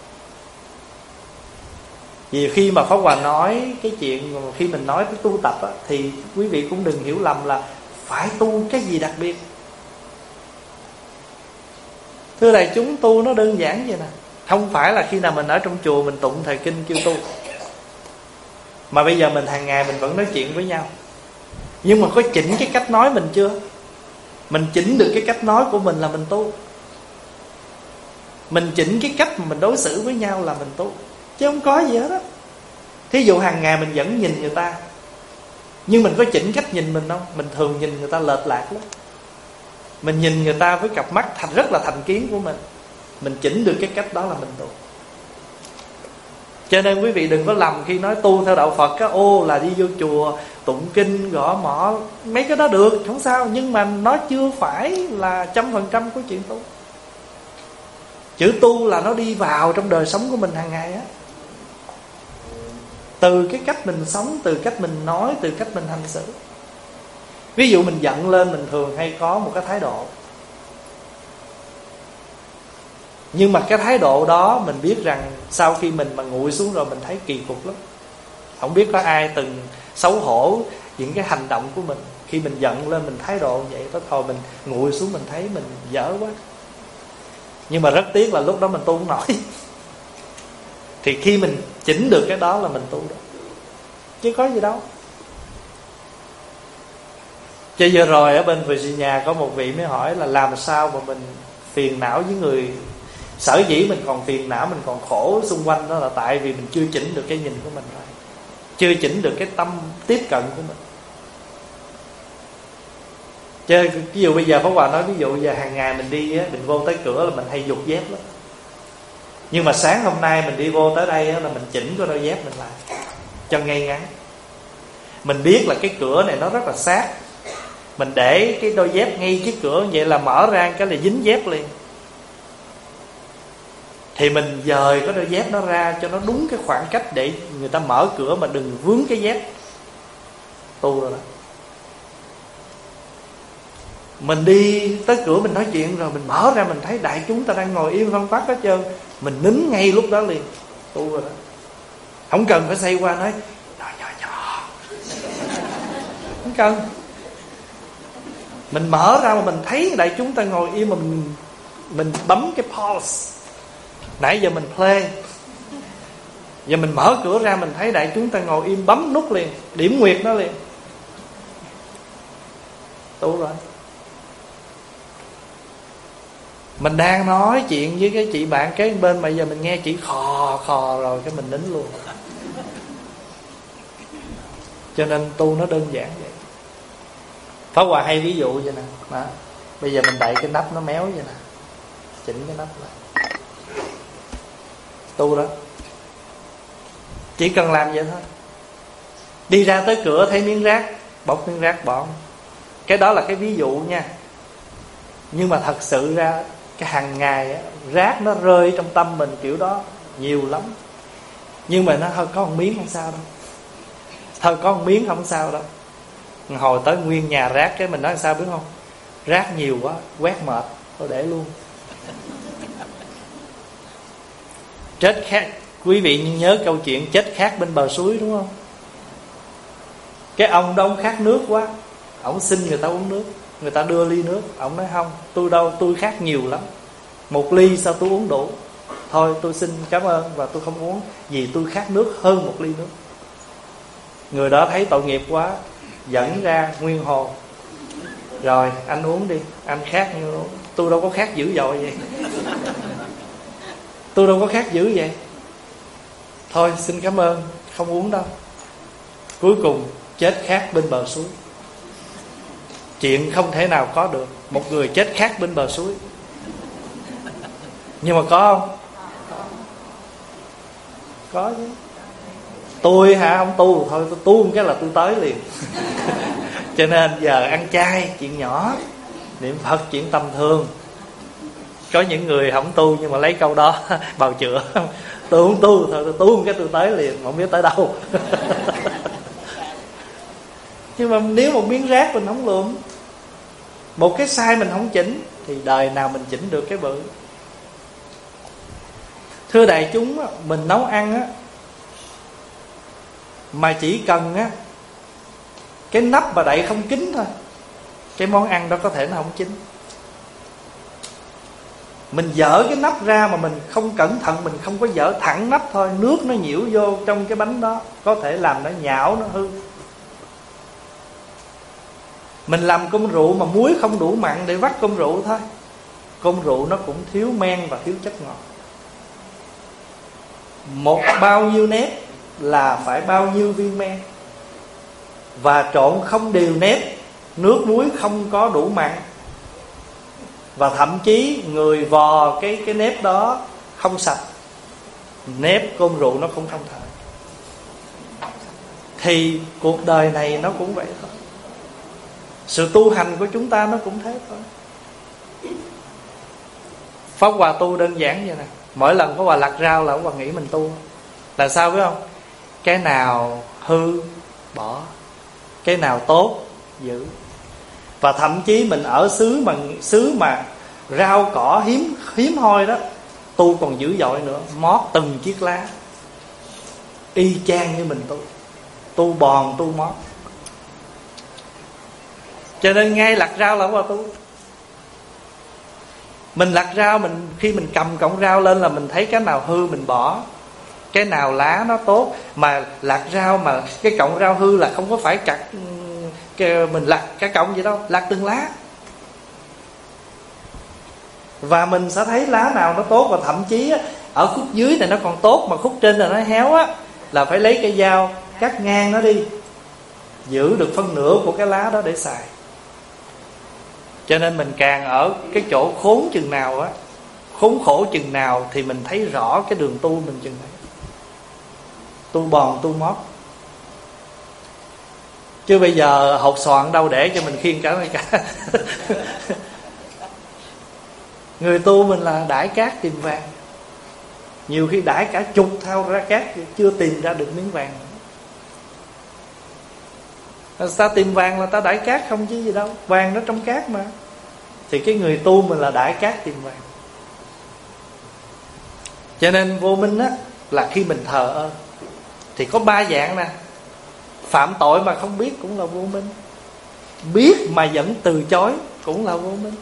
Vì khi mà Pháp Hòa nói cái chuyện, khi mình nói cái tu tập á, thì quý vị cũng đừng hiểu lầm là phải tu cái gì đặc biệt. Thưa đại chúng, tu nó đơn giản vậy nè. Không phải là khi nào mình ở trong chùa mình tụng thời kinh kêu tu, mà bây giờ mình hàng ngày mình vẫn nói chuyện với nhau. Nhưng mà có chỉnh cái cách nói mình chưa? Mình chỉnh được cái cách nói của mình là mình tu. Mình chỉnh cái cách mà mình đối xử với nhau là mình tu, chứ không có gì hết á. Thí dụ hàng ngày mình vẫn nhìn người ta, Nhưng mình có chỉnh cách nhìn mình không? Mình thường nhìn người ta lệch lạc lắm. Mình nhìn người ta với cặp mắt thành rất là thành kiến của mình. Mình chỉnh được cái cách đó là mình tu. Cho nên quý vị đừng có lầm khi nói tu theo đạo Phật á, ô là đi vô chùa tụng kinh gõ mõ, mấy cái đó được không sao, nhưng mà nó chưa phải là trăm phần trăm của chuyện tu. Chữ tu là nó đi vào trong đời sống của mình hàng ngày á, từ cái cách mình sống, từ cách mình nói, từ cách mình hành xử. Ví dụ mình giận lên, mình thường hay có một cái thái độ, nhưng mà cái thái độ đó mình biết rằng sau khi mình mà nguội xuống rồi mình thấy kỳ cục lắm. Không biết có ai từng xấu hổ những cái hành động của mình. Khi mình giận lên mình thái độ vậy, tới thôi mình nguội xuống mình thấy mình dở quá. Nhưng mà rất tiếc là lúc đó mình tu không nổi. Thì khi mình chỉnh được cái đó là mình tu đó, chứ có gì đâu. Chứ vừa rồi ở bên Virginia có một vị mới hỏi là làm sao mà mình phiền não với người. Sở dĩ mình còn phiền não, mình còn khổ xung quanh đó là tại vì mình chưa chỉnh được cái nhìn của mình rồi, chưa chỉnh được cái tâm tiếp cận của mình. Chứ ví dụ bây giờ Pháp Hòa nói, ví dụ giờ hàng ngày mình đi á, mình vô tới cửa là mình hay giục dép lắm. Nhưng mà sáng hôm nay mình đi vô tới đây á, là mình chỉnh cái đôi dép mình lại cho ngay ngắn. Mình biết là cái cửa này nó rất là sát, mình để cái đôi dép ngay cái cửa vậy là mở ra cái là dính dép liền. Thì mình dời cái đôi dép nó ra cho nó đúng cái khoảng cách để người ta mở cửa mà đừng vướng cái dép. Tu rồi đó. Mình đi tới cửa mình nói chuyện rồi mình mở ra mình thấy đại chúng ta đang ngồi yên văn vắt hết trơn, mình nín ngay lúc đó liền. Tu rồi đó. Không cần phải xoay qua nói nhỏ nhỏ nhỏ, không cần. Mình mở ra mà mình thấy đại chúng ta ngồi yên mà mình mình bấm cái pause. Nãy giờ mình play, giờ mình mở cửa ra mình thấy đại chúng ta ngồi im, bấm nút liền, điểm nguyệt nó liền. Tu rồi. Mình đang nói chuyện với cái chị bạn kế bên mà giờ mình nghe chị khò khò rồi cái mình nín luôn. Cho nên tu nó đơn giản vậy. Pháp Hòa hay ví dụ vậy nè đó. Bây giờ mình đậy cái nắp nó méo vậy nè, chỉnh cái nắp lại. Tu đó, chỉ cần làm vậy thôi. Đi ra tới cửa thấy miếng rác, bóc miếng rác bỏ. Cái đó là cái ví dụ nha. Nhưng mà thật sự ra cái hàng ngày á, rác nó rơi trong tâm mình kiểu đó nhiều lắm. Nhưng mà nó thôi có một miếng không sao đâu, thôi có một miếng không sao đâu. Hồi tới nguyên nhà rác cái mình nói sao biết không? Rác nhiều quá quét mệt, thôi để luôn. Chết khác. Quý vị nhớ câu chuyện chết khát bên bờ suối đúng không? Cái ông đó ông khát nước quá, ông xin người ta uống nước, người ta đưa ly nước, ông nói không, tôi đâu, tôi khát nhiều lắm, một ly sao tôi uống đủ, thôi tôi xin cảm ơn và tôi không uống, vì tôi khát nước hơn một ly nước. Người đó thấy tội nghiệp quá, dẫn ra nguyên hồ, rồi anh uống đi, anh khát như uống. Tôi đâu có khát dữ dội vậy, tôi đâu có khát dữ vậy, thôi xin cảm ơn, không uống đâu. Cuối cùng chết khát bên bờ suối. Chuyện không thể nào có được, một người chết khát bên bờ suối. Nhưng mà có không? Có chứ. Tôi hả, không tu thôi, tôi tu một cái là tôi tới liền. Cho nên giờ ăn chay chuyện nhỏ, niệm Phật chuyện tầm thường. Có những người không tu nhưng mà lấy câu đó bào chữa. Tôi không tu thôi, tôi tu một cái tôi tới liền, không biết tới đâu. Nhưng mà nếu một miếng rác mình không lượm, một cái sai mình không chỉnh, thì đời nào mình chỉnh được cái bự. Thưa đại chúng, mình nấu ăn á, mà chỉ cần á cái nắp và đậy không kín thôi, cái món ăn đó có thể nó không chín. Mình dỡ cái nắp ra mà mình không cẩn thận, mình không có dỡ thẳng nắp thôi, nước nó nhiễu vô trong cái bánh đó, có thể làm nó nhão, nó hư. Mình làm cơm rượu mà muối không đủ mặn để vắt cơm rượu thôi, cơm rượu nó cũng thiếu men và thiếu chất ngọt. Một bao nhiêu nếp là phải bao nhiêu viên men. và trộn không đều nếp, nước muối không có đủ mặn, và thậm chí người vò cái cái nếp đó không sạch, nếp cơm rượu nó cũng không thể, thì cuộc đời này nó cũng vậy thôi. Sự tu hành của chúng ta nó cũng thế thôi. Pháp Hòa tu đơn giản vậy nè. Mỗi lần Pháp Hòa lặt rau là Pháp Hòa nghĩ mình tu. Là sao biết không? Cái nào hư bỏ, cái nào tốt giữ. Và thậm chí mình ở xứ mà xứ mà rau cỏ hiếm hiếm hoi đó, tu còn dữ dội nữa, mót từng chiếc lá y chang như mình tu. Tu bòn tu mót. Cho nên ngay lặt rau là Pháp Hòa tu. Mình lặt rau, mình khi mình cầm cọng rau lên là mình thấy cái nào hư mình bỏ, cái nào lá nó tốt. Mà lặt rau mà cái cọng rau hư là không có phải cặt cái mình lặt cái cọng gì đâu, lặt từng lá. Và mình sẽ thấy lá nào nó tốt. Và thậm chí ở khúc dưới này nó còn tốt, mà khúc trên là nó héo á, là phải lấy cây dao cắt ngang nó đi, giữ được phân nửa của cái lá đó để xài. Cho nên mình càng ở cái chỗ khốn chừng nào á, khốn khổ chừng nào, thì mình thấy rõ cái đường tu mình chừng này. Tu bòn tu mót. Chứ bây giờ hột xoàn đâu để cho mình khiêng cả cả. Người tu mình là đãi cát tìm vàng. Nhiều khi đãi cả chục thao ra cát chưa tìm ra được miếng vàng. Ta tìm vàng là ta đãi cát không chứ gì đâu, vàng nó trong cát mà. Thì cái người tu mình là đãi cát tìm vàng. Cho nên vô minh á, là khi mình thờ ơ. Thì có ba dạng nè. Phạm tội mà không biết cũng là vô minh, biết mà vẫn từ chối cũng là vô minh.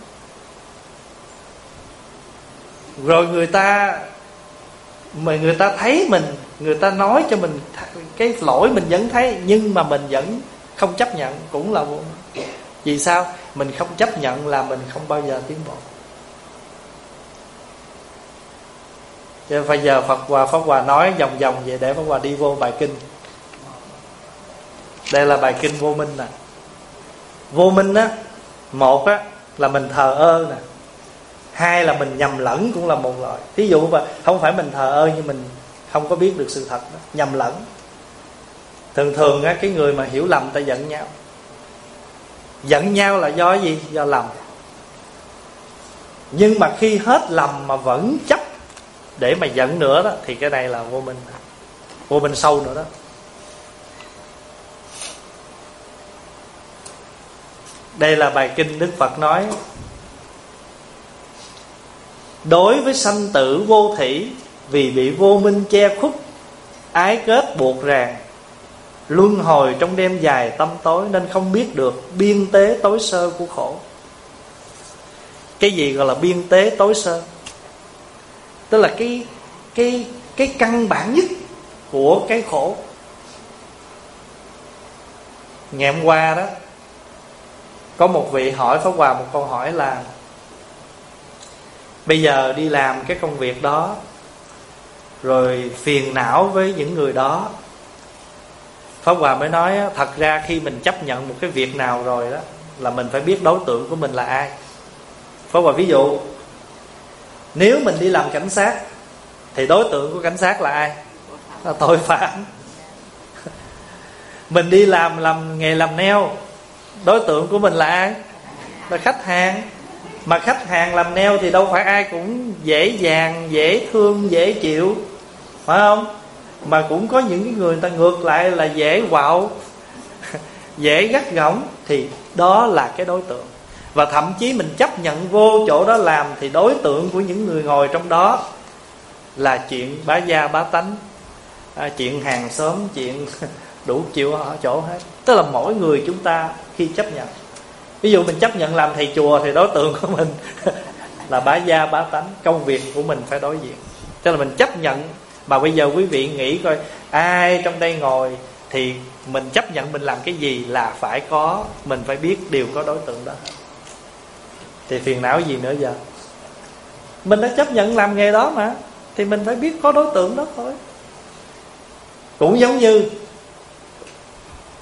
Rồi người ta mà người ta thấy mình, người ta nói cho mình cái lỗi mình vẫn thấy, nhưng mà mình vẫn không chấp nhận cũng là vô minh. Vì sao? Mình không chấp nhận là mình không bao giờ tiến bộ. Cho bây giờ Phật Hòa Pháp Hòa nói vòng vòng vậy để Pháp Hòa đi vô bài kinh. Đây là bài kinh vô minh nè. Vô minh á, một á là mình thờ ơ nè, hai là mình nhầm lẫn cũng là một loại. Thí dụ mà không phải mình thờ ơ nhưng mình không có biết được sự thật đó, nhầm lẫn. Thường thường á, cái người mà hiểu lầm ta giận nhau. Giận nhau là do cái gì? Do lầm. Nhưng mà khi hết lầm mà vẫn chấp để mà giận nữa đó, thì cái này là vô minh. Vô minh sâu nữa đó. Đây là bài kinh Đức Phật nói: đối với sanh tử vô thỉ, vì bị vô minh che khuất, ái kết buộc ràng, luân hồi trong đêm dài tâm tối, nên không biết được biên tế tối sơ của khổ. Cái gì gọi là biên tế tối sơ? Tức là cái cái cái căn bản nhất của cái khổ. Ngày hôm qua đó, có một vị hỏi Pháp Hòa một câu hỏi là: bây giờ đi làm cái công việc đó, rồi phiền não với những người đó. Pháp Hòa mới nói: thật ra khi mình chấp nhận một cái việc nào rồi đó, là mình phải biết đối tượng của mình là ai. Pháp Hòa ví dụ, nếu mình đi làm cảnh sát, thì đối tượng của cảnh sát là ai? Là tội phạm. Mình đi làm làm nghề làm nail, đối tượng của mình là ai? Là khách hàng. Mà khách hàng làm nail thì đâu phải ai cũng dễ dàng, dễ thương, dễ chịu, phải không? Mà cũng có những cái người, người ta ngược lại là dễ quạo, dễ gắt gỏng. Thì đó là cái đối tượng. Và thậm chí mình chấp nhận vô chỗ đó làm, thì đối tượng của những người ngồi trong đó là chuyện bá gia bá tánh, à, chuyện hàng xóm, chuyện đủ chịu ở chỗ hết. Tức là mỗi người chúng ta khi chấp nhận, ví dụ mình chấp nhận làm thầy chùa, thì đối tượng của mình là bá gia bá tánh, công việc của mình phải đối diện. Tức là mình chấp nhận. Mà bây giờ quý vị nghĩ coi, ai trong đây ngồi thì mình chấp nhận mình làm cái gì là phải có, mình phải biết đều có đối tượng đó. Thì phiền não gì nữa giờ? Mình đã chấp nhận làm nghề đó mà, thì mình phải biết có đối tượng đó thôi. Cũng giống như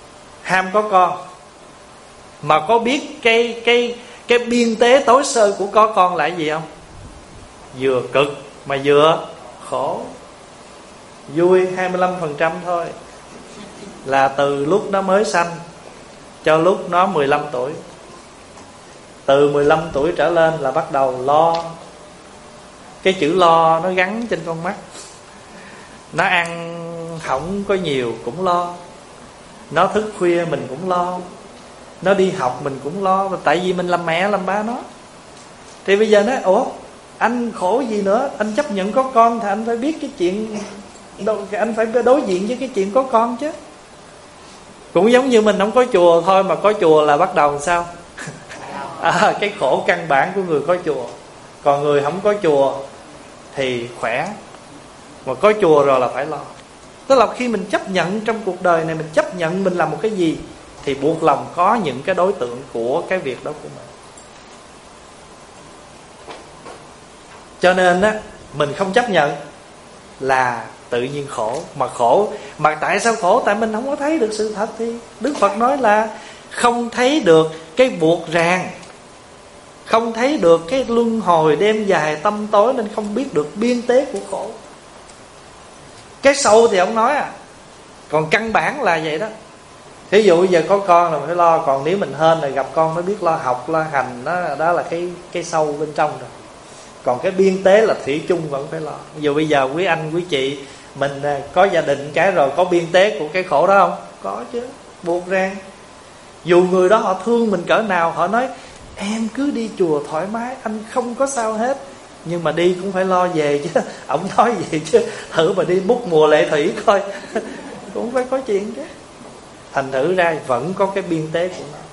ham có con, mà có biết cái cái cái biên tế tối sơ của có con là gì không? Vừa cực mà vừa khổ. Vui hai mươi lăm phần trăm thôi, là từ lúc nó mới sanh cho lúc nó mười lăm tuổi. Từ mười lăm tuổi trở lên là bắt đầu lo. Cái chữ lo nó gắn trên con mắt. Nó ăn không có nhiều cũng lo, nó thức khuya mình cũng lo, nó đi học mình cũng lo. Tại vì mình làm mẹ làm ba nó. Thì bây giờ nói ủa anh khổ gì nữa, anh chấp nhận có con thì anh phải biết cái chuyện, anh phải đối diện với cái chuyện có con chứ. Cũng giống như mình không có chùa thôi, mà có chùa là bắt đầu làm sao? À, cái khổ căn bản của người có chùa. Còn người không có chùa thì khỏe, mà có chùa rồi là phải lo. Tức là khi mình chấp nhận trong cuộc đời này, mình chấp nhận mình làm một cái gì thì buộc lòng có những cái đối tượng của cái việc đó của mình. Cho nên á, mình không chấp nhận là tự nhiên khổ. Mà khổ, mà tại sao khổ? Tại mình không có thấy được sự thật. Thì Đức Phật nói là không thấy được cái buộc ràng, không thấy được cái luân hồi đêm dài tâm tối, nên không biết được biên tế của khổ. Cái sâu thì ông nói à, còn căn bản là vậy đó. Thí dụ bây giờ có con là mình phải lo. Còn nếu mình hên là gặp con mới biết lo học, lo hành, đó, đó là cái, cái sâu bên trong rồi. Còn cái biên tế là thủy chung vẫn phải lo. Ví dụ bây giờ quý anh, quý chị, mình có gia đình cái rồi, có biên tế của cái khổ đó không? Có chứ, buộc ràng. Dù người đó họ thương mình cỡ nào, họ nói em cứ đi chùa thoải mái, anh không có sao hết, nhưng mà đi cũng phải lo về chứ. Ông nói vậy chứ, thử mà đi bút mùa lệ thủy coi cũng phải có chuyện chứ. Thành thử ra vẫn có cái biên tế của nó.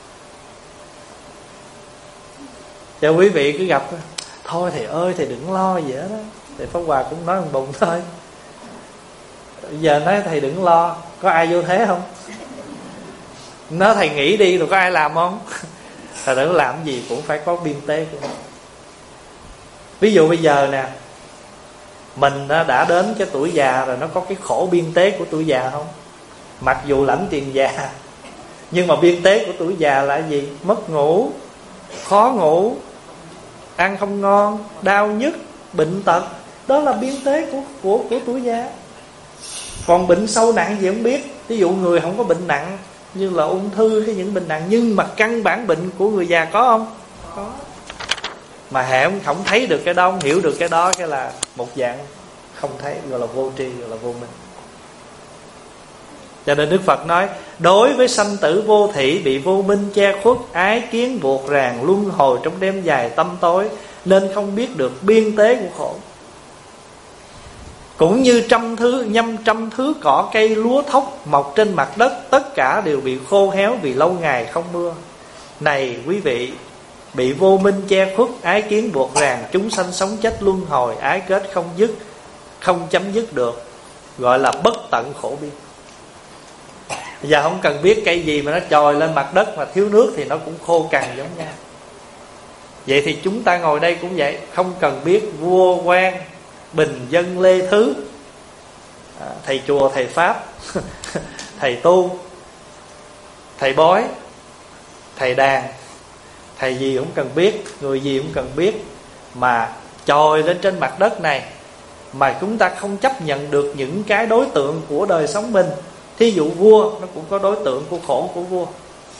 Cho quý vị cứ gặp thôi thầy ơi thầy đừng lo gì hết đó. Thầy Pháp Hòa cũng nói một bụng thôi. Bây giờ nói thầy đừng lo, có ai vô thế không? Nói thầy nghỉ đi rồi có ai làm không? Thầy đừng làm gì cũng phải có biên tế của nó. Ví dụ bây giờ nè, mình đã đến cái tuổi già rồi, nó có cái khổ biên tế của tuổi già không? Mặc dù lãnh tiền già, nhưng mà biên tế của tuổi già là gì? Mất ngủ, khó ngủ, ăn không ngon, đau nhức, bệnh tật. Đó là biên tế của, của, của tuổi già. Còn bệnh sâu nặng gì không biết. Ví dụ người không có bệnh nặng như là ung thư hay những bệnh nặng, nhưng mà căn bản bệnh của người già có không? Có. Mà hệ không, không thấy được cái đó, không hiểu được cái đó, cái là một dạng không thấy, gọi là vô tri, gọi là vô minh. Cho nên Đức Phật nói, đối với sanh tử vô thị, bị vô minh che khuất, ái kiến buộc ràng, luân hồi trong đêm dài tâm tối, nên không biết được biên tế của khổ. Cũng như trăm thứ nhâm trăm thứ cỏ cây lúa thóc mọc trên mặt đất, tất cả đều bị khô héo vì lâu ngày không mưa. Này quý vị, bị vô minh che khuất, ái kiến buộc ràng, chúng sanh sống chết luân hồi, ái kết không dứt, không chấm dứt được, gọi là bất tận khổ biên. Giờ không cần biết cây gì mà nó trồi lên mặt đất mà thiếu nước thì nó cũng khô cằn giống nhau. Vậy thì chúng ta ngồi đây cũng vậy, không cần biết vua quan, bình dân lê thứ, à, thầy chùa, thầy pháp, thầy tu, thầy bói, thầy đàn, thầy gì cũng cần biết, người gì cũng cần biết, mà trồi lên trên mặt đất này mà chúng ta không chấp nhận được những cái đối tượng của đời sống mình. Thí dụ vua, nó cũng có đối tượng của khổ của vua.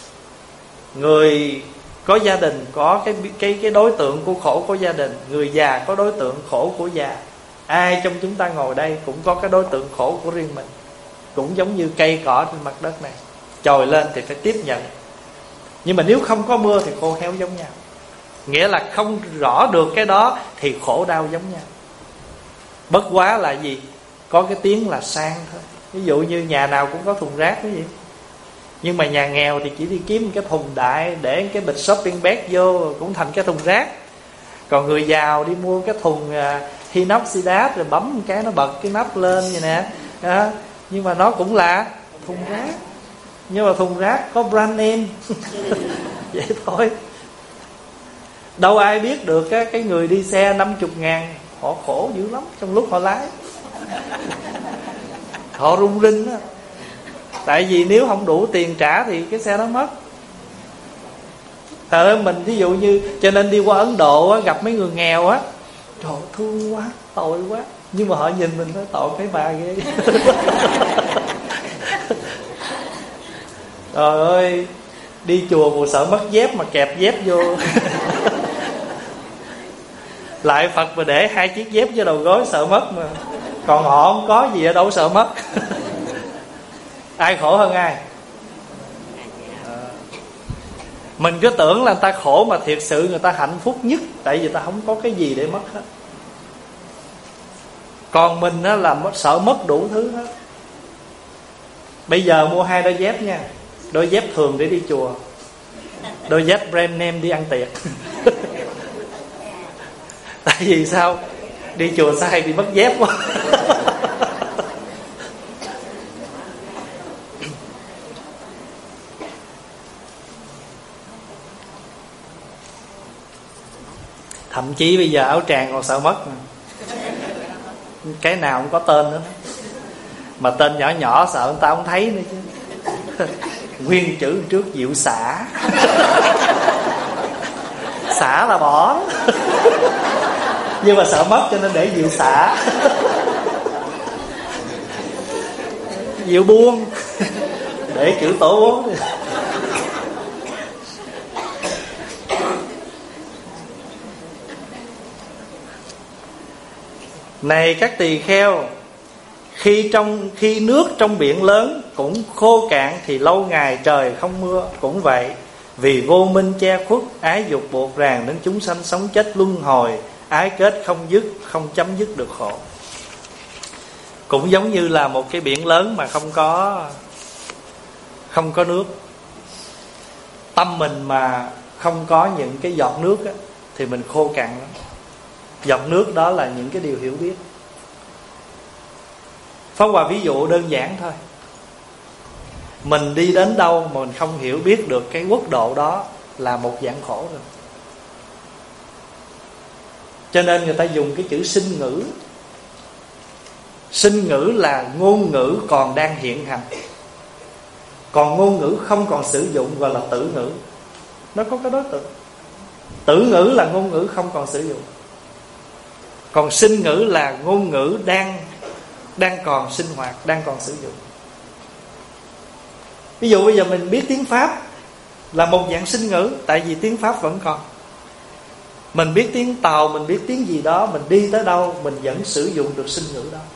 Người có gia đình có cái cái cái đối tượng của khổ của gia đình. Người già có đối tượng khổ của già. Ai trong chúng ta ngồi đây cũng có cái đối tượng khổ của riêng mình. Cũng giống như cây cỏ trên mặt đất này, trồi lên thì phải tiếp nhận. Nhưng mà nếu không có mưa thì khô héo giống nhau. Nghĩa là không rõ được cái đó thì khổ đau giống nhau. Bất quá là gì? Có cái tiếng là sang thôi. Ví dụ như nhà nào cũng có thùng rác cái gì, nhưng mà nhà nghèo thì chỉ đi kiếm cái thùng đại, để cái bịch shopping bag vô cũng thành cái thùng rác. Còn người giàu đi mua cái thùng uh, inoxidat rồi bấm một cái nó bật cái nắp lên vậy nè đó. Nhưng mà nó cũng là thùng rác, nhưng mà thùng rác có brand name vậy thôi. Đâu ai biết được cái, cái người đi xe năm mươi ngàn họ khổ dữ lắm trong lúc họ lái. Họ rung rinh á. Tại vì nếu không đủ tiền trả thì cái xe nó mất. Trời ơi, mình ví dụ như, cho nên đi qua Ấn Độ á, gặp mấy người nghèo á, trời thương quá, tội quá, nhưng mà họ nhìn mình nói tội cái bà ghê. Trời ơi, đi chùa mà sợ mất dép mà kẹp dép vô. Lại Phật mà để hai chiếc dép vô đầu gối sợ mất mà. Còn họ không có gì ở đâu sợ mất. Ai khổ hơn ai? Mình cứ tưởng là người ta khổ mà thiệt sự người ta hạnh phúc nhất, tại vì ta không có cái gì để mất hết. Còn mình á là sợ mất đủ thứ hết. Bây giờ mua hai đôi dép nha, đôi dép thường để đi chùa, đôi dép brand name đi ăn tiệc. Tại vì sao? Đi chùa sai bị mất dép quá. Thậm chí bây giờ áo tràng còn sợ mất mà. Cái nào cũng có tên nữa. Mà tên nhỏ nhỏ sợ người ta không thấy nữa chứ. Nguyên chữ trước Diệu Xả. Xả là bỏ. Nhưng mà sợ mất cho nên để Diệu Xả. Diệu Buông để chữ Tổ Bốn. Này các tỳ kheo, Khi trong khi nước trong biển lớn cũng khô cạn thì lâu ngày trời không mưa cũng vậy. Vì vô minh che khuất, ái dục buộc ràng đến chúng sanh sống chết luân hồi, ái kết không dứt, không chấm dứt được khổ. Cũng giống như là một cái biển lớn mà không có không có nước. Tâm mình mà không có những cái giọt nước á, thì mình khô cạn lắm. Giọt nước đó là những cái điều hiểu biết. Pháp Hòa ví dụ đơn giản thôi. Mình đi đến đâu mà mình không hiểu biết được cái quốc độ đó là một dạng khổ rồi. Cho nên người ta dùng cái chữ sinh ngữ. Sinh ngữ là ngôn ngữ còn đang hiện hành, còn ngôn ngữ không còn sử dụng gọi là tử ngữ. Nó có cái đối tượng. Tử ngữ là ngôn ngữ không còn sử dụng, còn sinh ngữ là ngôn ngữ đang đang còn sinh hoạt, đang còn sử dụng. Ví dụ bây giờ mình biết tiếng Pháp là một dạng sinh ngữ, tại vì tiếng Pháp vẫn còn. Mình biết tiếng Tàu, mình biết tiếng gì đó, mình đi tới đâu mình vẫn sử dụng được sinh ngữ đó.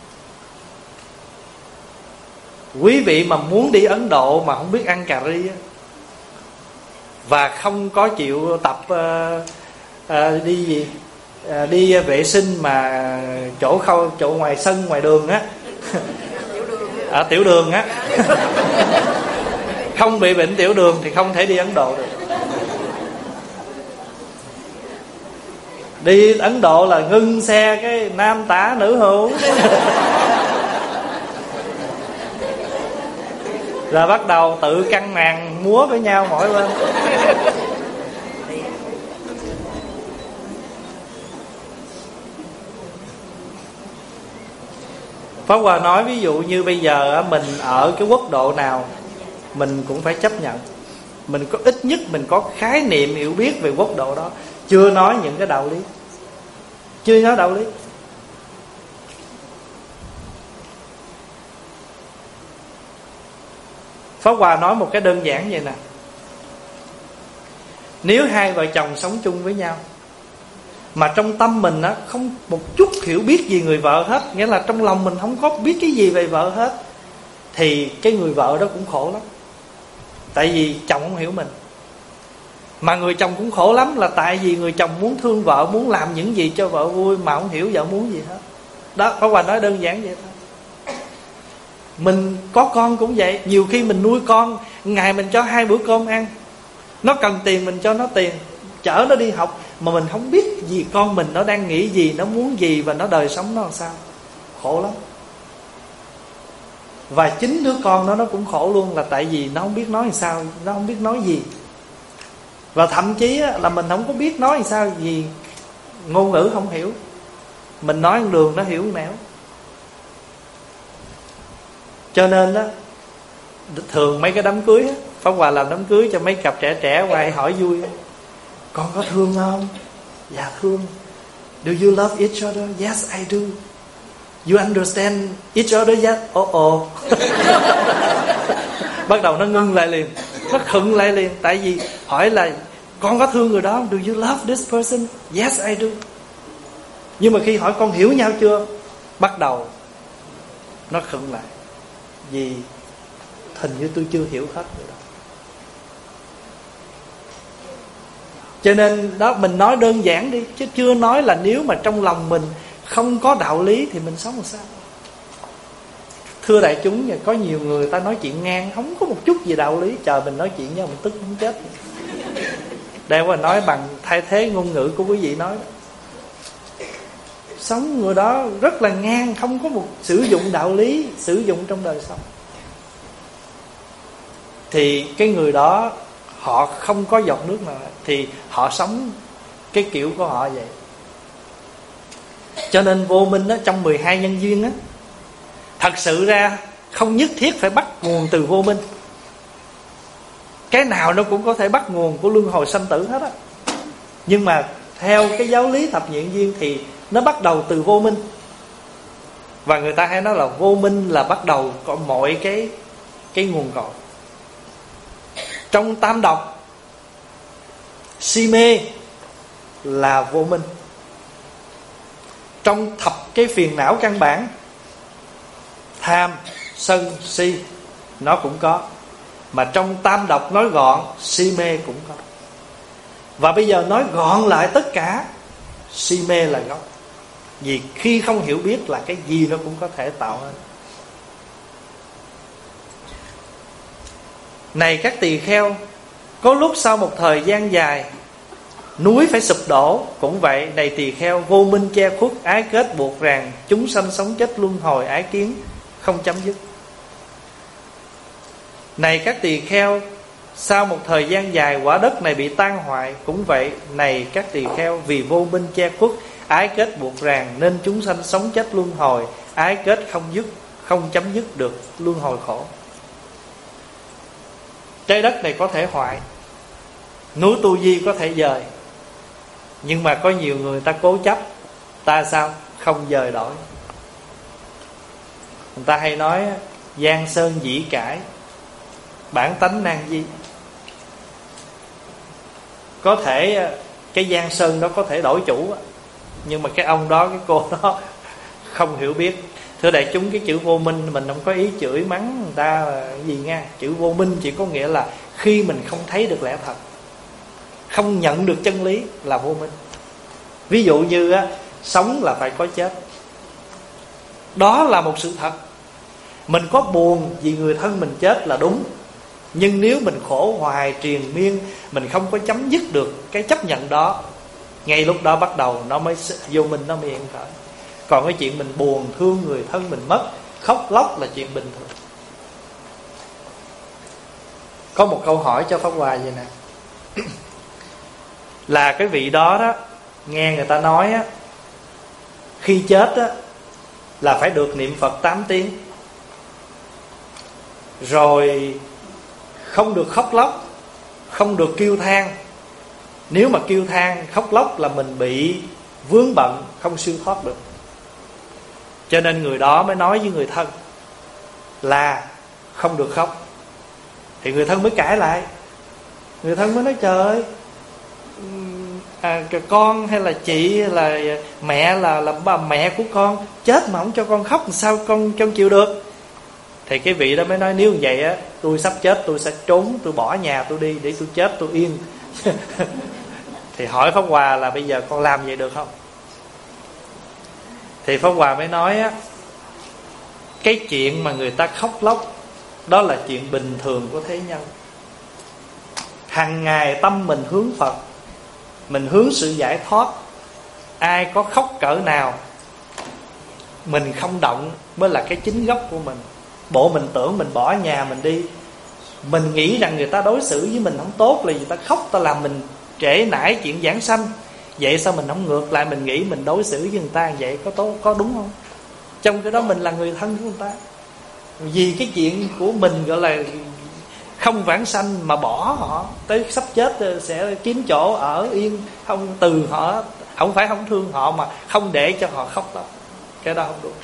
Quý vị mà muốn đi Ấn Độ mà không biết ăn cà ri và không có chịu tập uh, uh, đi gì uh, đi vệ sinh mà chỗ khâu chỗ ngoài sân ngoài đường á, ở tiểu đường á, không bị bệnh tiểu đường thì không thể đi Ấn Độ được. Đi Ấn Độ là ngưng xe cái nam tả nữ hữu. Rồi bắt đầu tự căng màn múa với nhau mỗi bên. Pháp Hòa nói ví dụ như bây giờ mình ở cái quốc độ nào mình cũng phải chấp nhận. Mình có ít nhất mình có khái niệm hiểu biết về quốc độ đó. Chưa nói những cái đạo lý, chưa nói đạo lý. Pháp Hòa nói một cái đơn giản vậy nè. Nếu hai vợ chồng sống chung với nhau mà trong tâm mình á không một chút hiểu biết gì người vợ hết, nghĩa là trong lòng mình không có biết cái gì về vợ hết, thì cái người vợ đó cũng khổ lắm. Tại vì chồng không hiểu mình. Mà người chồng cũng khổ lắm là tại vì người chồng muốn thương vợ, muốn làm những gì cho vợ vui mà không hiểu vợ muốn gì hết. Đó, Pháp Hòa nói đơn giản vậy thôi. Mình có con cũng vậy. Nhiều khi mình nuôi con, ngày mình cho hai bữa cơm ăn, nó cần tiền mình cho nó tiền, chở nó đi học, mà mình không biết gì con mình nó đang nghĩ gì, nó muốn gì và nó đời sống nó làm sao. Khổ lắm. Và chính đứa con nó nó cũng khổ luôn, là tại vì nó không biết nói làm sao, nó không biết nói gì. Và thậm chí là mình không có biết nói làm sao, vì ngôn ngữ không hiểu. Mình nói một đường nó hiểu một nẻo. Cho nên đó, Thường mấy cái đám cưới á, Pháp Hòa làm đám cưới cho mấy cặp trẻ trẻ qua hỏi vui: con có thương không? Dạ thương. Do you love each other? Yes, I do. You understand each other? Yes. Oh oh. Bắt đầu nó ngưng lại liền, nó khựng lại liền. Tại vì hỏi là con có thương người đó không? Do you love this person? Yes, I do. Nhưng mà khi hỏi con hiểu nhau chưa, bắt đầu nó khựng lại. Vì hình như tôi chưa hiểu hết rồi đó. Cho nên đó, mình nói đơn giản đi, chứ chưa nói là nếu mà trong lòng mình không có đạo lý thì mình sống làm sao. Thưa đại chúng, có nhiều người ta nói chuyện ngang, không có một chút gì đạo lý. Trời, mình nói chuyện với mình tức muốn chết. Đây mà nói bằng thay thế ngôn ngữ của quý vị nói đó. Sống người đó rất là ngang, không có một sử dụng đạo lý, sử dụng trong đời sống. Thì cái người đó họ không có giọt nước nào, thì họ sống cái kiểu của họ vậy. Cho nên vô minh đó, trong mười hai nhân duyên á, thật sự ra không nhất thiết phải bắt nguồn từ vô minh. Cái nào nó cũng có thể bắt nguồn của luân hồi sanh tử hết á. Nhưng mà theo cái giáo lý thập nhị duyên thì nó bắt đầu từ vô minh. Và người ta hay nói là vô minh là bắt đầu có mọi cái cái nguồn cội. Trong tam độc, si mê là vô minh. Trong thập cái phiền não căn bản, tham, sân, si nó cũng có. Mà trong tam độc nói gọn, si mê cũng có. Và bây giờ nói gọn lại tất cả, si mê là gốc. Vì khi không hiểu biết là cái gì nó cũng có thể tạo nên. Này các tỳ kheo, có lúc sau một thời gian dài, núi phải sụp đổ. Cũng vậy, này tỳ kheo, vô minh che khuất, ái kết buộc ràng, chúng sanh sống chết luân hồi ái kiến không chấm dứt. Này các tỳ kheo, sau một thời gian dài quả đất này bị tan hoại. Cũng vậy, này các tỳ kheo, vì vô minh che khuất, ái kết buộc ràng, nên chúng sanh sống chết luân hồi ái kết không dứt, không chấm dứt được luân hồi khổ. Trái đất này có thể hoại, núi Tu Di có thể dời, nhưng mà có nhiều người ta cố chấp. Ta sao? Không dời đổi. Người ta hay nói giang sơn dĩ cải, bản tánh nan di. Có thể cái giang sơn đó có thể đổi chủ, nhưng mà cái ông đó, cái cô đó không hiểu biết. Thưa đại chúng, cái chữ vô minh mình không có ý chửi mắng người ta là gì nha. Chữ vô minh chỉ có nghĩa là khi mình không thấy được lẽ thật, không nhận được chân lý là vô minh. Ví dụ như á, sống là phải có chết, đó là một sự thật. Mình có buồn vì người thân mình chết là đúng. Nhưng nếu mình khổ hoài triền miên, mình không có chấm dứt được cái chấp nhận đó, ngay lúc đó bắt đầu nó mới vô minh, nó mới hiện khởi. Còn cái chuyện mình buồn thương người thân mình mất, khóc lóc là chuyện bình thường. Có một câu hỏi cho Pháp Hòa vậy nè. Là cái vị đó đó, nghe người ta nói á, khi chết á là phải được niệm Phật tám tiếng, rồi không được khóc lóc, không được kêu than. Nếu mà kêu than, khóc lóc là mình bị vướng bận, không siêu thoát được. Cho nên người đó mới nói với người thân là không được khóc. Thì người thân mới cãi lại. Người thân mới nói trời ơi, à, con hay là chị hay là mẹ là, là bà mẹ của con chết mà không cho con khóc, sao con, con chịu được. Thì cái vị đó mới nói nếu như vậy á, tôi sắp chết tôi sẽ trốn, tôi bỏ nhà tôi đi để tôi chết tôi yên. Thì hỏi Pháp Hòa là bây giờ con làm vậy được không? Thì Pháp Hòa mới nói á, cái chuyện mà người ta khóc lóc đó là chuyện bình thường của thế nhân. Hằng ngày tâm mình hướng Phật, mình hướng sự giải thoát. Ai có khóc cỡ nào mình không động mới là cái chính gốc của mình. Bộ mình tưởng mình bỏ nhà mình đi, mình nghĩ rằng người ta đối xử với mình không tốt là người ta khóc, ta làm mình trễ nải chuyện giảng sanh. Vậy sao mình không ngược lại mình nghĩ mình đối xử với người ta vậy có tốt, có đúng không? Trong cái đó mình là người thân của người ta, Vì cái chuyện của mình gọi là không vãng sanh mà bỏ họ, tới sắp chết sẽ kiếm chỗ ở yên, không từ họ, không phải không thương họ mà không để cho họ khóc đâu. Cái đó không đúng.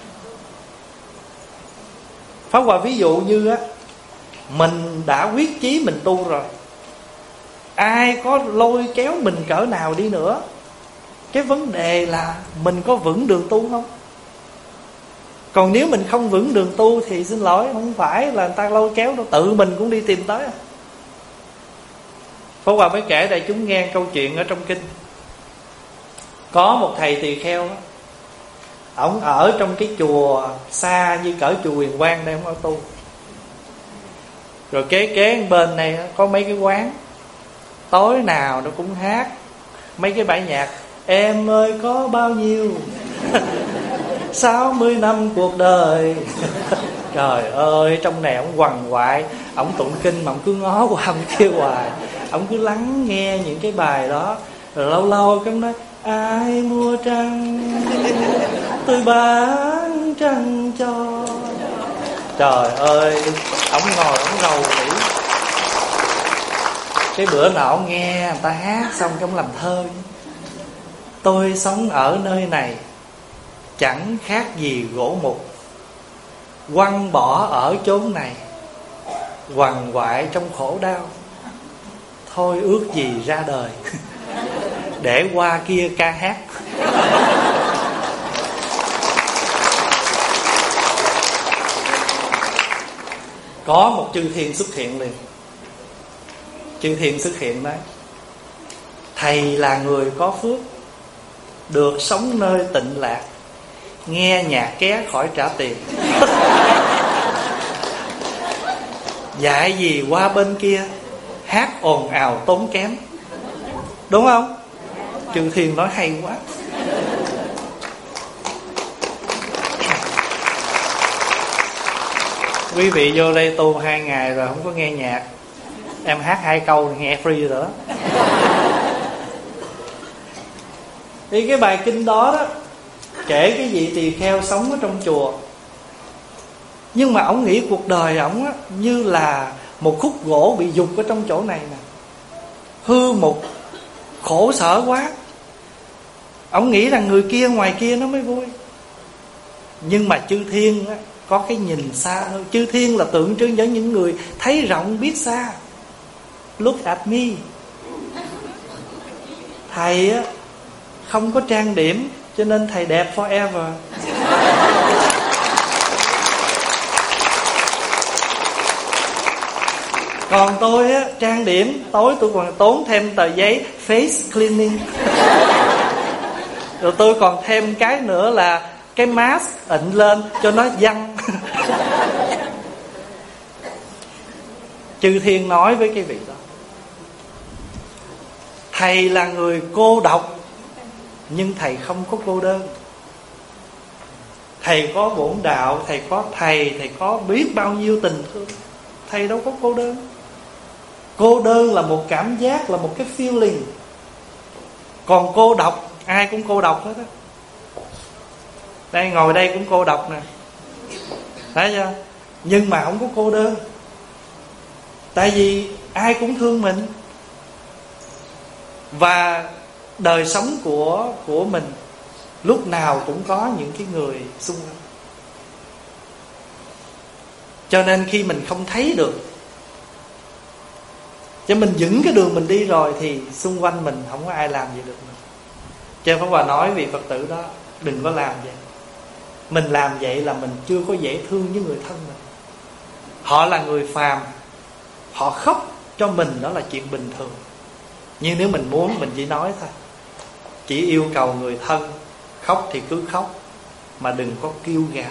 Pháp Hòa ví dụ như á, mình đã quyết chí mình tu rồi, ai có lôi kéo mình cỡ nào đi nữa, cái vấn đề là mình có vững đường tu không. Còn nếu mình không vững đường tu thì xin lỗi, không phải là người ta lôi kéo đâu, tự mình cũng đi tìm tới. Pháp Hòa mới kể đại chúng nghe câu chuyện ở trong kinh. Có một thầy tỳ kheo đó, ổng ở trong cái chùa xa như cỡ chùa Huyền Quang đây, ổng ở tu. Rồi kế kế bên này có mấy cái quán, tối nào nó cũng hát mấy cái bài nhạc em ơi có bao nhiêu sáu mươi năm cuộc đời. Trời ơi, trong này ổng quằn quại, ổng tụng kinh mà ổng cứ ngó qua ổng kêu hoài, ổng cứ lắng nghe những cái bài đó. Rồi lâu lâu cái nói ai mua trăng tôi bán trăng cho. Trời ơi, ổng ngồi ổng rầu rĩ. Cái bữa nào ổng nghe người ta hát xong cái ổng làm thơ: tôi sống ở nơi này chẳng khác gì gỗ mục, quăng bỏ ở chốn này, quằn quại trong khổ đau. Thôi ước gì ra đời để qua kia ca hát. Có một chư thiên xuất hiện liền. Chư thiên xuất hiện đấy: thầy là người có phước, được sống nơi tịnh lạc, nghe nhạc ké khỏi trả tiền. Dạy gì qua bên kia hát ồn ào tốn kém. Đúng không? Chư thiên nói hay quá. Quý vị vô đây tu hai ngày rồi không có nghe nhạc, em hát hai câu nghe free rồi đó. Thì cái bài kinh đó đó kể cái vị tỳ kheo sống ở trong chùa, nhưng mà ổng nghĩ cuộc đời ổng á như là một khúc gỗ bị giục ở trong chỗ này nè, hư mục, khổ sở quá. Ổng nghĩ rằng người kia ngoài kia nó mới vui. Nhưng mà chư thiên á có cái nhìn xa hơn. Chư thiên là tượng trưng cho những người thấy rộng biết xa. Look at me. Thầy á không có trang điểm cho nên thầy đẹp forever. Còn tôi á trang điểm, tối tôi còn tốn thêm tờ giấy face cleaning. Rồi tôi còn thêm cái nữa là cái mask ịn lên cho nó văng. Chư thiên nói với cái vị đó: thầy là người cô độc, nhưng thầy không có cô đơn. Thầy có bổn đạo, thầy có thầy, thầy có biết bao nhiêu tình thương. Thầy đâu có cô đơn. Cô đơn là một cảm giác, là một cái feeling. Còn cô độc, ai cũng cô độc hết á. Đây, ngồi đây cũng cô độc nè, thấy chưa? Nhưng mà không có cô đơn. Tại vì ai cũng thương mình. Và đời sống của, của mình lúc nào cũng có những cái người xung quanh. Cho nên khi mình không thấy được, cho mình vững cái đường mình đi rồi, thì xung quanh mình không có ai làm gì được mình. Cho nên Pháp Hòa nói vị Phật tử đó đừng có làm vậy. Mình làm vậy là mình chưa có dễ thương với người thân mình. Họ là người phàm, họ khóc cho mình đó là chuyện bình thường. Nhưng nếu mình muốn, mình chỉ nói thôi, chỉ yêu cầu người thân khóc thì cứ khóc, mà đừng có kêu gào.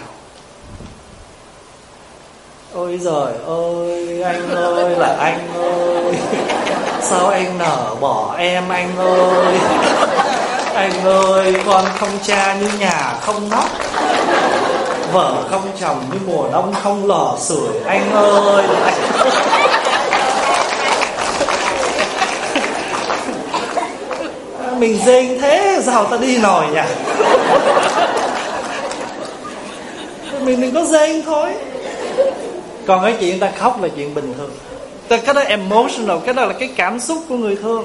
Ôi giời ơi, anh ơi là anh ơi, sao anh nỡ bỏ em anh ơi. Anh ơi, con không cha như nhà không nóc, vợ không chồng như mùa đông không lò sưởi. Anh ơi, anh... Mình rên thế sao ta đi nổi nhỉ? Mình đừng có rên thôi. Còn cái chuyện ta khóc là chuyện bình thường. Cái đó emotional, cái đó là cái cảm xúc của người thương.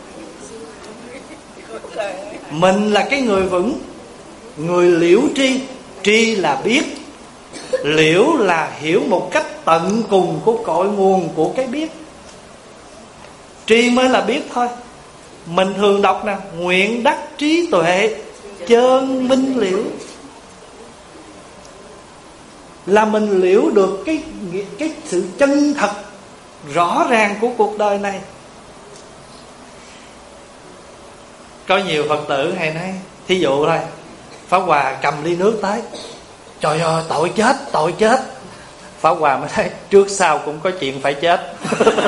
Mình là cái người vững, người liễu tri. Tri là biết, liễu là hiểu một cách tận cùng của cội nguồn của cái biết. Tri mới là biết thôi. Mình thường đọc nè: nguyện đắc trí tuệ, chơn minh liễu. Là mình liễu được cái, cái sự chân thật rõ ràng của cuộc đời này. Có nhiều Phật tử hay nói, thí dụ thôi, Pháp Hòa cầm ly nước tới, trời ơi tội chết, tội chết. Pháp Hòa mới thấy trước sau cũng có chuyện phải chết.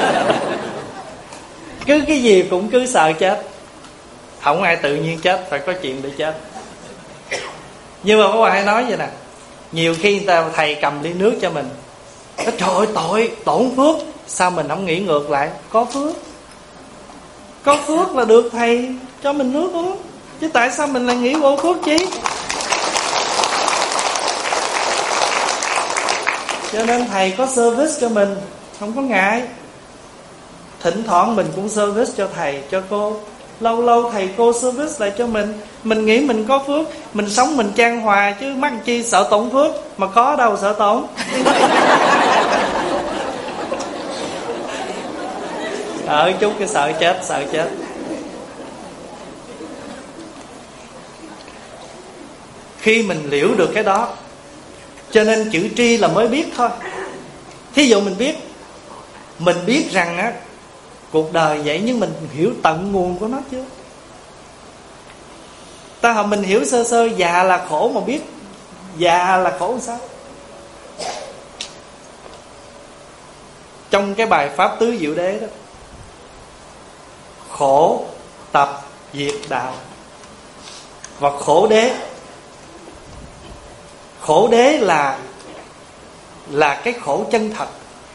Cứ cái gì cũng cứ sợ chết. Không ai tự nhiên chết, phải có chuyện để chết. Nhưng mà Pháp Hòa hay nói vậy nè: nhiều khi người ta, thầy cầm ly nước cho mình, nói, trời ơi tội, tổn phước. Sao mình không nghĩ ngược lại? Có phước, có phước là được thầy cho mình nước uống, chứ tại sao mình lại nghĩ vô phước chi? Cho nên thầy có service cho mình, không có ngại. Thỉnh thoảng mình cũng service cho thầy, cho cô. Lâu lâu thầy cô service lại cho mình. Mình nghĩ mình có phước, mình sống mình chan hòa, chứ mắc chi sợ tổn phước. Mà có đâu sợ tổn. Ở chút cái sợ chết, sợ chết. Khi mình liễu được cái đó, cho nên chữ tri là mới biết thôi. Thí dụ mình biết, mình biết rằng á, cuộc đời vậy, nhưng mình hiểu tận nguồn của nó chưa? Ta hỏi mình hiểu sơ sơ già là khổ, mà biết già là khổ sao? Trong cái bài Pháp Tứ Diệu Đế đó, khổ tập diệt đạo. Và khổ đế, khổ đế là là cái khổ chân thật.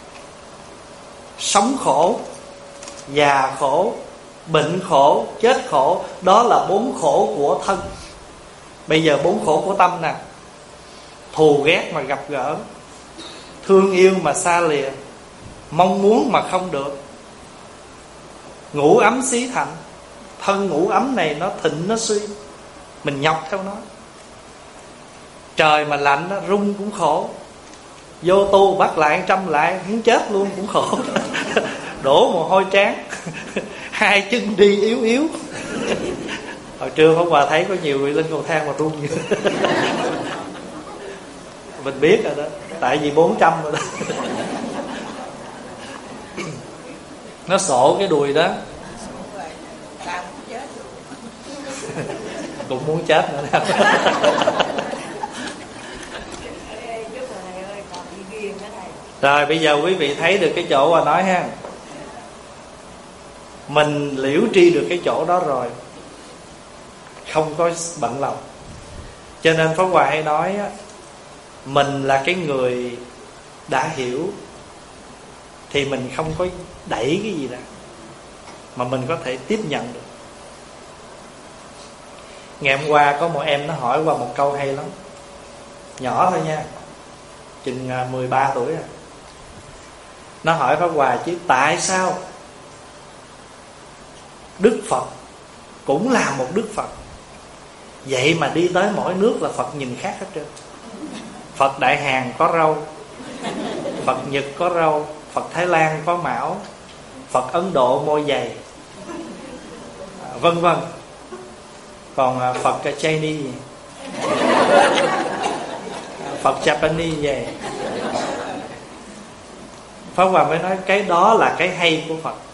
Sống khổ, già khổ, bệnh khổ, chết khổ. Đó là bốn khổ của thân. Bây giờ bốn khổ của tâm nè: thù ghét mà gặp gỡ, thương yêu mà xa lìa, mong muốn mà không được, ngủ ấm xí thạnh. Thân ngủ ấm này nó thịnh nó suy, mình nhọc theo nó. Trời mà lạnh nó rung cũng khổ. Vô tu bắt lại trăm lại, muốn chết luôn cũng khổ. Đổ mồ hôi trán, hai chân đi yếu yếu. Hồi trưa Pháp Hòa thấy có nhiều người lên cầu thang mà run như mình biết rồi đó, tại vì bốn trăm rồi đó. Nó sổ cái đùi đó. Cũng muốn chết nữa nè. Rồi bây giờ quý vị thấy được cái chỗ mà nói ha. Mình liễu tri được cái chỗ đó rồi, không có bận lòng. Cho nên Pháp Hòa hay nói á, mình là cái người đã hiểu thì mình không có đẩy cái gì ra, mà mình có thể tiếp nhận được. Ngày hôm qua có một em nó hỏi qua một câu hay lắm. Nhỏ thôi nha, chừng mười ba tuổi rồi. Nó hỏi Pháp Hòa chứ tại sao Đức Phật cũng là một Đức Phật, vậy mà đi tới mỗi nước là Phật nhìn khác hết trơn. Phật Đại Hàn có râu, Phật Nhật có râu, Phật Thái Lan có mão, Phật Ấn Độ môi dày, vân vân. Còn Phật Chinese, Phật Japanese vậy. Pháp Hòa mới nói cái đó là cái hay của Phật.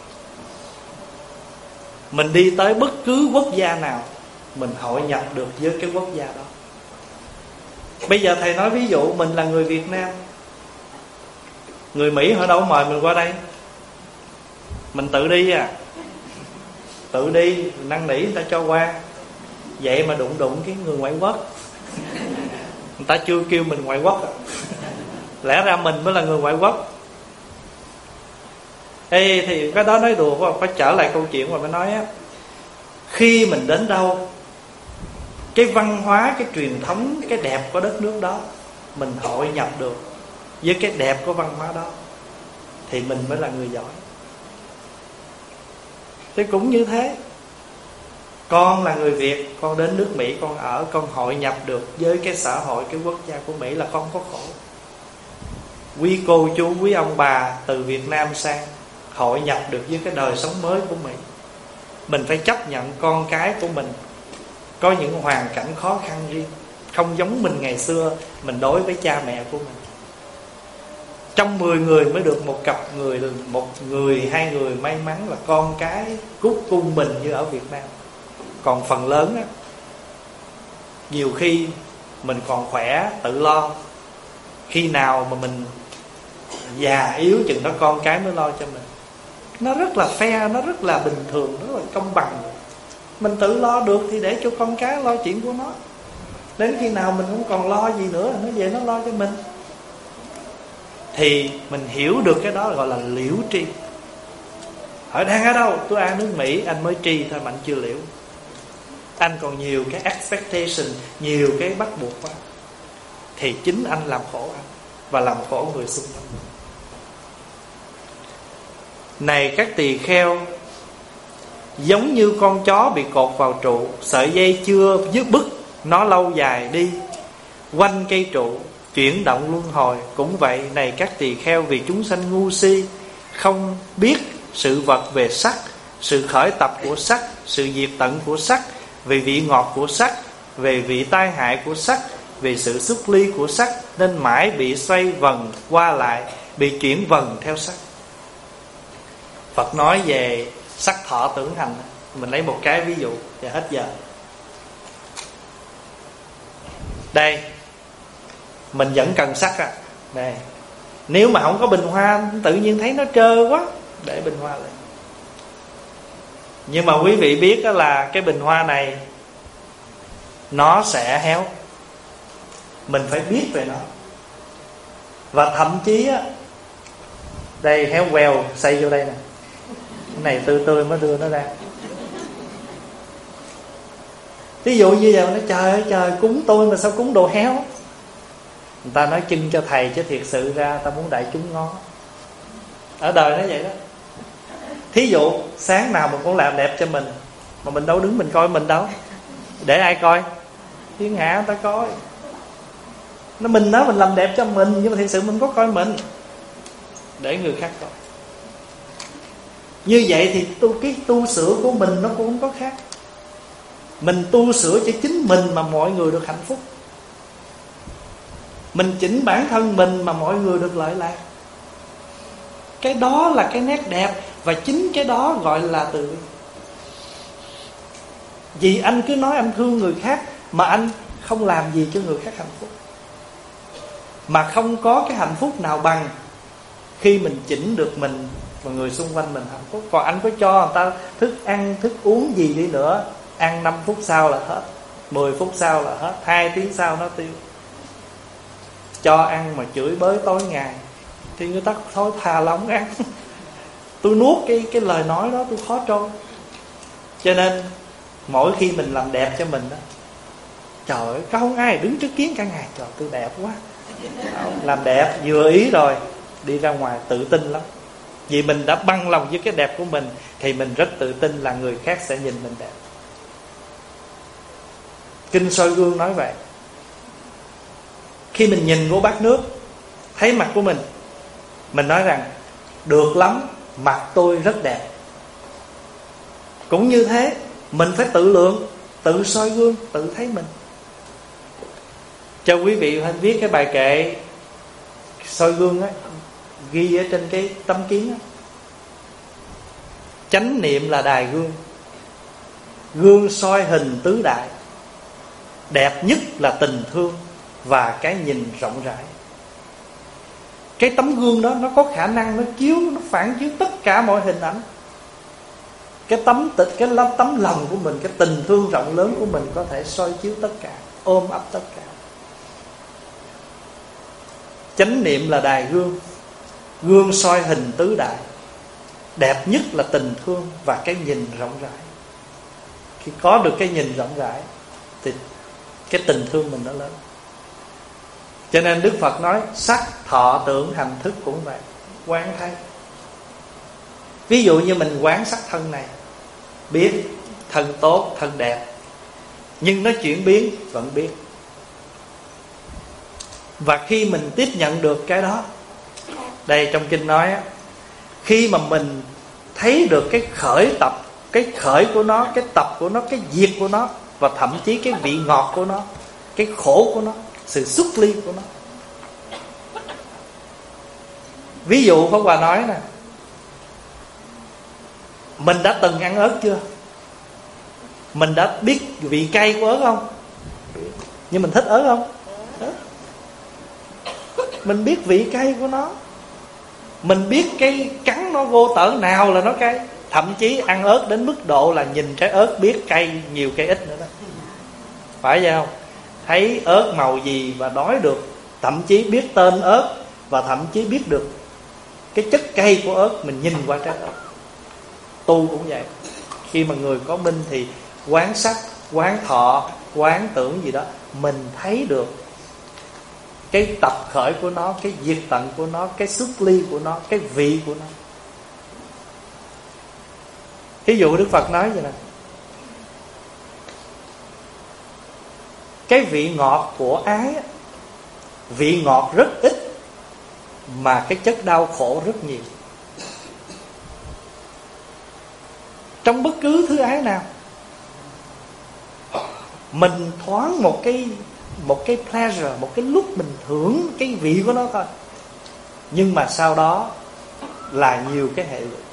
Mình đi tới bất cứ quốc gia nào, mình hội nhập được với cái quốc gia đó. Bây giờ thầy nói ví dụ mình là người Việt Nam, người Mỹ họ đâu mời mình qua đây, mình tự đi à. Tự đi, năn nỉ người ta cho qua. Vậy mà đụng đụng cái người ngoại quốc, người ta chưa kêu mình ngoại quốc à. Lẽ ra mình mới là người ngoại quốc. Ê, thì cái đó nói đùa, phải trở lại câu chuyện mà mới nói á. Khi mình đến đâu, cái văn hóa, cái truyền thống, cái đẹp của đất nước đó mình hội nhập được, với cái đẹp của văn hóa đó, thì mình mới là người giỏi. Thì cũng như thế, con là người Việt, con đến nước Mỹ, con ở, con hội nhập được với cái xã hội, cái quốc gia của Mỹ là con có khổ. Quý cô chú, quý ông bà từ Việt Nam sang hội nhập được với cái đời sống mới của Mỹ. Mình phải chấp nhận con cái của mình có những hoàn cảnh khó khăn riêng, không giống mình ngày xưa mình đối với cha mẹ của mình. Trong mười người mới được một cặp người, một người, hai người may mắn là con cái cúc cung mình như ở Việt Nam. Còn phần lớn á, nhiều khi mình còn khỏe, tự lo. Khi nào mà mình già yếu chừng đó con cái mới lo cho mình. Nó rất là fair, nó rất là bình thường, rất là công bằng. Mình tự lo được thì để cho con cái lo chuyện của nó. Đến khi nào mình không còn lo gì nữa, nó về nó lo cho mình. Thì mình hiểu được cái đó gọi là liễu tri. Hỏi đang ở đâu? Tôi ở nước Mỹ, anh mới tri thôi mà anh chưa liễu. Anh còn nhiều cái expectation, nhiều cái bắt buộc quá. Thì chính anh làm khổ anh và làm khổ người xung quanh mình. Này các tỳ kheo, giống như con chó bị cột vào trụ, sợi dây chưa dứt bứt, nó lâu dài đi quanh cây trụ, chuyển động luân hồi. Cũng vậy, này các tỳ kheo, vì chúng sanh ngu si, không biết sự vật về sắc, sự khởi tập của sắc, sự diệt tận của sắc, về vị ngọt của sắc, về vị tai hại của sắc, về sự xuất ly của sắc, nên mãi bị xoay vần qua lại, bị chuyển vần theo sắc. Phật nói về sắc thọ tưởng hành. Mình lấy một cái ví dụ và hết giờ. Đây, mình vẫn cần sắc à. Đây, nếu mà không có bình hoa, tự nhiên thấy nó trơ quá, để bình hoa lại. Nhưng mà quý vị biết đó là cái bình hoa này nó sẽ héo. Mình phải biết về nó. Và thậm chí á, đây héo queo, xây vô đây nè. Cái này tươi tươi mới đưa nó ra. Ví dụ như vậy, nó trời ơi trời, cúng tôi mà sao cúng đồ héo. Người ta nói trưng cho thầy chứ thiệt sự ra ta muốn đại chúng ngó. Ở đời nó vậy đó. Thí dụ sáng nào mình cũng làm đẹp cho mình, mà mình đâu đứng mình coi mình đâu. Để ai coi? Thiên hạ người ta coi. Nó mình nói mình làm đẹp cho mình, nhưng mà thiệt sự mình có coi mình, để người khác coi. Như vậy thì tu, cái tu sửa của mình nó cũng không có khác. Mình tu sửa cho chính mình mà mọi người được hạnh phúc. Mình chỉnh bản thân mình mà mọi người được lợi lạc. Cái đó là cái nét đẹp. Và chính cái đó gọi là từ bi. Vì anh cứ nói anh thương người khác mà anh không làm gì cho người khác hạnh phúc. Mà không có cái hạnh phúc nào bằng khi mình chỉnh được mình và người xung quanh mình hạnh phúc. Còn anh có cho người ta thức ăn, thức uống gì đi nữa, ăn năm phút sau là hết, mười phút sau là hết, hai tiếng sau nó tiêu. Cho ăn mà chửi bới tối ngày thì người ta thôi thà lòng ăn. Tôi nuốt cái, cái lời nói đó tôi khó trôi. Cho nên mỗi khi mình làm đẹp cho mình đó, trời ơi, không ai đứng trước kiến cả ngày, trời tôi đẹp quá. Làm đẹp vừa ý rồi, đi ra ngoài tự tin lắm. Vì mình đã băng lòng với cái đẹp của mình, thì mình rất tự tin là người khác sẽ nhìn mình đẹp. Kinh soi gương nói vậy. Khi mình nhìn vô bát nước, thấy mặt của mình, mình nói rằng được lắm, mặt tôi rất đẹp. Cũng như thế, mình phải tự lượng, tự soi gương, tự thấy mình. Cho quý vị hãy viết cái bài kệ soi gương á, ghi ở trên cái tấm kiến á: chánh niệm là đài gương, gương soi hình tứ đại, đẹp nhất là tình thương và cái nhìn rộng rãi. Cái tấm gương đó nó có khả năng nó chiếu, nó phản chiếu tất cả mọi hình ảnh. Cái tấm tịch, cái tấm lòng của mình, cái tình thương rộng lớn của mình có thể soi chiếu tất cả, ôm ấp tất cả. Chánh niệm là đài gương, gương soi hình tứ đại, đẹp nhất là tình thương và cái nhìn rộng rãi. Khi có được cái nhìn rộng rãi thì cái tình thương mình nó lớn. Cho nên Đức Phật nói sắc thọ tưởng hành thức cũng vậy, quán thấy. Ví dụ như mình quán sắc thân này, biết thân tốt, thân đẹp, nhưng nó chuyển biến vẫn biết. Và khi mình tiếp nhận được cái đó, đây trong kinh nói á, khi mà mình thấy được cái khởi tập, cái khởi của nó, cái tập của nó, cái diệt của nó, và thậm chí cái vị ngọt của nó, cái khổ của nó, sự xuất ly của nó. Ví dụ Pháp Hòa nói nè, mình đã từng ăn ớt chưa? Mình đã biết vị cay của ớt không? Nhưng mình thích ớt không? Mình biết vị cay của nó, mình biết cái cắn nó vô tở nào là nó cay. Thậm chí ăn ớt đến mức độ là nhìn trái ớt biết cay nhiều cay ít nữa đó. Phải vậy không? Thấy ớt màu gì và nói được, thậm chí biết tên ớt, và thậm chí biết được cái chất cay của ớt, mình nhìn qua trái ớt. Tu cũng vậy. Khi mà người có minh thì quán sắc, quán thọ, quán tưởng gì đó, mình thấy được cái tập khởi của nó, cái diệt tận của nó, cái xuất ly của nó, cái vị của nó. Ví dụ Đức Phật nói vậy nè, cái vị ngọt của ái, vị ngọt rất ít, mà cái chất đau khổ rất nhiều. Trong bất cứ thứ ái nào, mình thoáng một cái một cái pleasure, một cái lúc mình hưởng cái vị của nó thôi, nhưng mà sau đó là nhiều cái hệ lụy.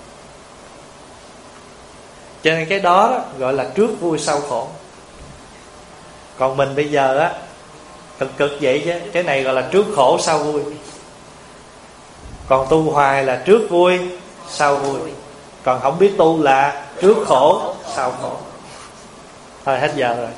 Cho nên cái đó, đó gọi là trước vui sau khổ. Còn mình bây giờ á, cực cực vậy chứ, cái này gọi là trước khổ sau vui. Còn tu hoài là trước vui sau vui. Còn không biết tu là trước khổ sau khổ. Thôi hết giờ rồi.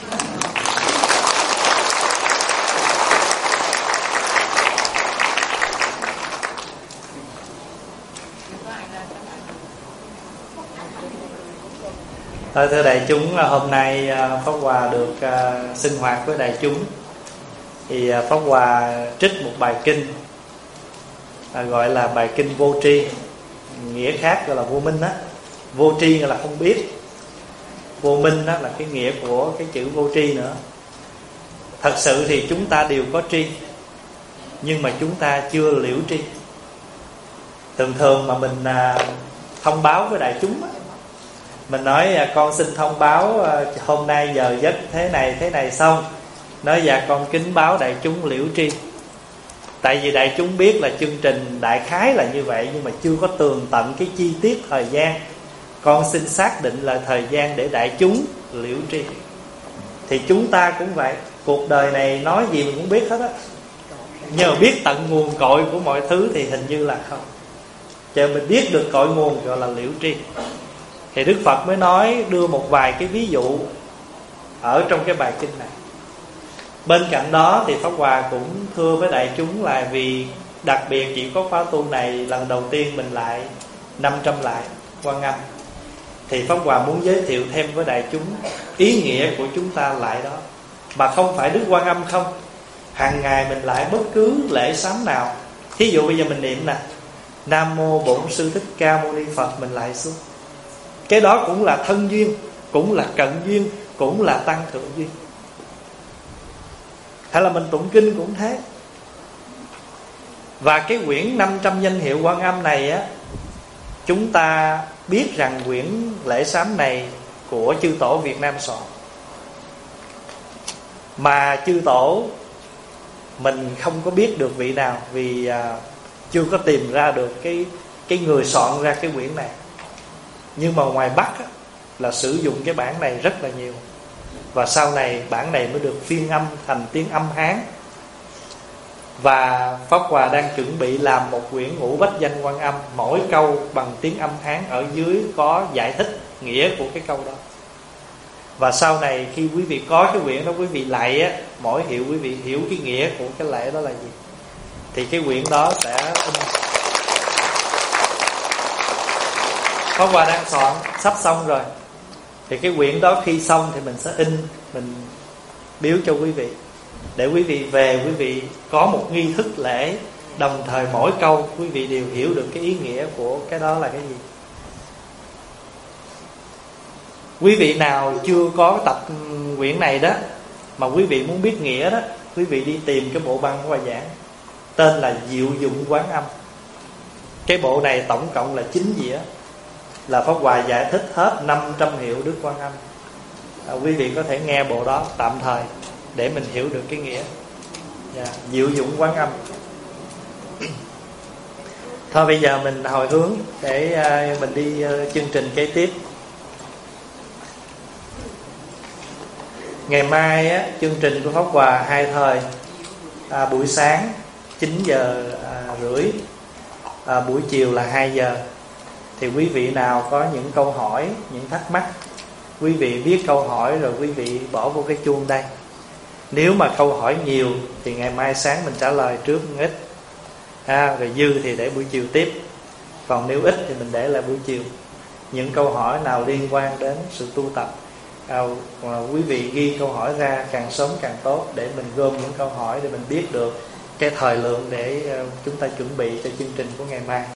Thôi thưa đại chúng, hôm nay Pháp Hòa được uh, sinh hoạt với đại chúng, thì uh, Pháp Hòa trích một bài kinh, uh, gọi là bài kinh vô tri. Nghĩa khác gọi là vô minh á. Vô tri gọi là không biết, vô minh á là cái nghĩa của cái chữ vô tri nữa. Thật sự thì chúng ta đều có tri, nhưng mà chúng ta chưa liễu tri. Thường thường mà mình uh, thông báo với đại chúng á, mình nói con xin thông báo hôm nay giờ giấc thế này thế này xong, nói dạ con kính báo đại chúng liễu tri. Tại vì đại chúng biết là chương trình đại khái là như vậy, nhưng mà chưa có tường tận cái chi tiết thời gian. Con xin xác định là thời gian để đại chúng liễu tri. Thì chúng ta cũng vậy, cuộc đời này nói gì mình cũng biết hết á, nhờ biết tận nguồn cội của mọi thứ thì hình như là không. Chờ mình biết được cội nguồn gọi là liễu tri. Thì Đức Phật mới nói, đưa một vài cái ví dụ ở trong cái bài kinh này. Bên cạnh đó thì Pháp Hòa cũng thưa với đại chúng là vì đặc biệt chỉ có khóa tu này lần đầu tiên mình lại năm trăm lại Quan Âm, thì Pháp Hòa muốn giới thiệu thêm với đại chúng ý nghĩa của chúng ta lại đó. Mà không phải Đức Quan Âm không, hàng ngày mình lại bất cứ lễ sám nào. Thí dụ bây giờ mình niệm nè, Nam Mô Bổn Sư Thích Ca Mâu Ni Phật, mình lại xuống. Cái đó cũng là thân duyên, cũng là cận duyên, cũng là tăng thượng duyên. Hay là mình tụng kinh cũng thế. Và cái quyển năm trăm danh hiệu Quan Âm này á, chúng ta biết rằng quyển lễ sám này của chư tổ Việt Nam soạn. Mà chư tổ mình không có biết được vị nào, vì à, chưa có tìm ra được cái, cái người soạn ra cái quyển này. Nhưng mà ngoài Bắc á, là sử dụng cái bản này rất là nhiều. Và sau này bản này mới được phiên âm thành tiếng âm Hán. Và Pháp Hòa đang chuẩn bị làm một quyển ngũ bách danh Quan Âm, mỗi câu bằng tiếng âm Hán, ở dưới có giải thích nghĩa của cái câu đó. Và sau này khi quý vị có cái quyển đó, quý vị lạy á, mỗi hiệu quý vị hiểu cái nghĩa của cái lạy đó là gì, thì cái quyển đó sẽ in. Pháp Hòa đang soạn sắp xong rồi, thì cái quyển đó khi xong thì mình sẽ in, mình biếu cho quý vị. để quý vị về quý vị có một nghi thức lễ, đồng thời mỗi câu quý vị đều hiểu được cái ý nghĩa của cái đó là cái gì. Quý vị nào chưa có tập quyển này đó, mà quý vị muốn biết nghĩa đó, quý vị đi tìm cái bộ băng của Hòa Giảng, tên là Diệu Dụng Quán Âm. Cái bộ này tổng cộng là chín dĩa, là Pháp Hòa giải thích hết năm trăm hiệu Đức Quan Âm. à, Quý vị có thể nghe bộ đó tạm thời để mình hiểu được cái nghĩa. yeah. Diệu Dụng Quán Âm. Thôi bây giờ mình hồi hướng để uh, mình đi uh, chương trình kế tiếp. Ngày mai á, chương trình của Pháp Hòa hai thời, à, buổi sáng chín giờ à, rưỡi, à, buổi chiều là hai giờ. Thì quý vị nào có những câu hỏi, những thắc mắc, quý vị viết câu hỏi rồi quý vị bỏ vô cái chuông đây. Nếu mà câu hỏi nhiều thì ngày mai sáng mình trả lời trước một ít, à, rồi dư thì để buổi chiều tiếp. Còn nếu ít thì mình để lại buổi chiều. Những câu hỏi nào liên quan đến sự tu tập, à, quý vị ghi câu hỏi ra càng sớm càng tốt, để mình gom những câu hỏi để mình biết được cái thời lượng để chúng ta chuẩn bị cho chương trình của ngày mai.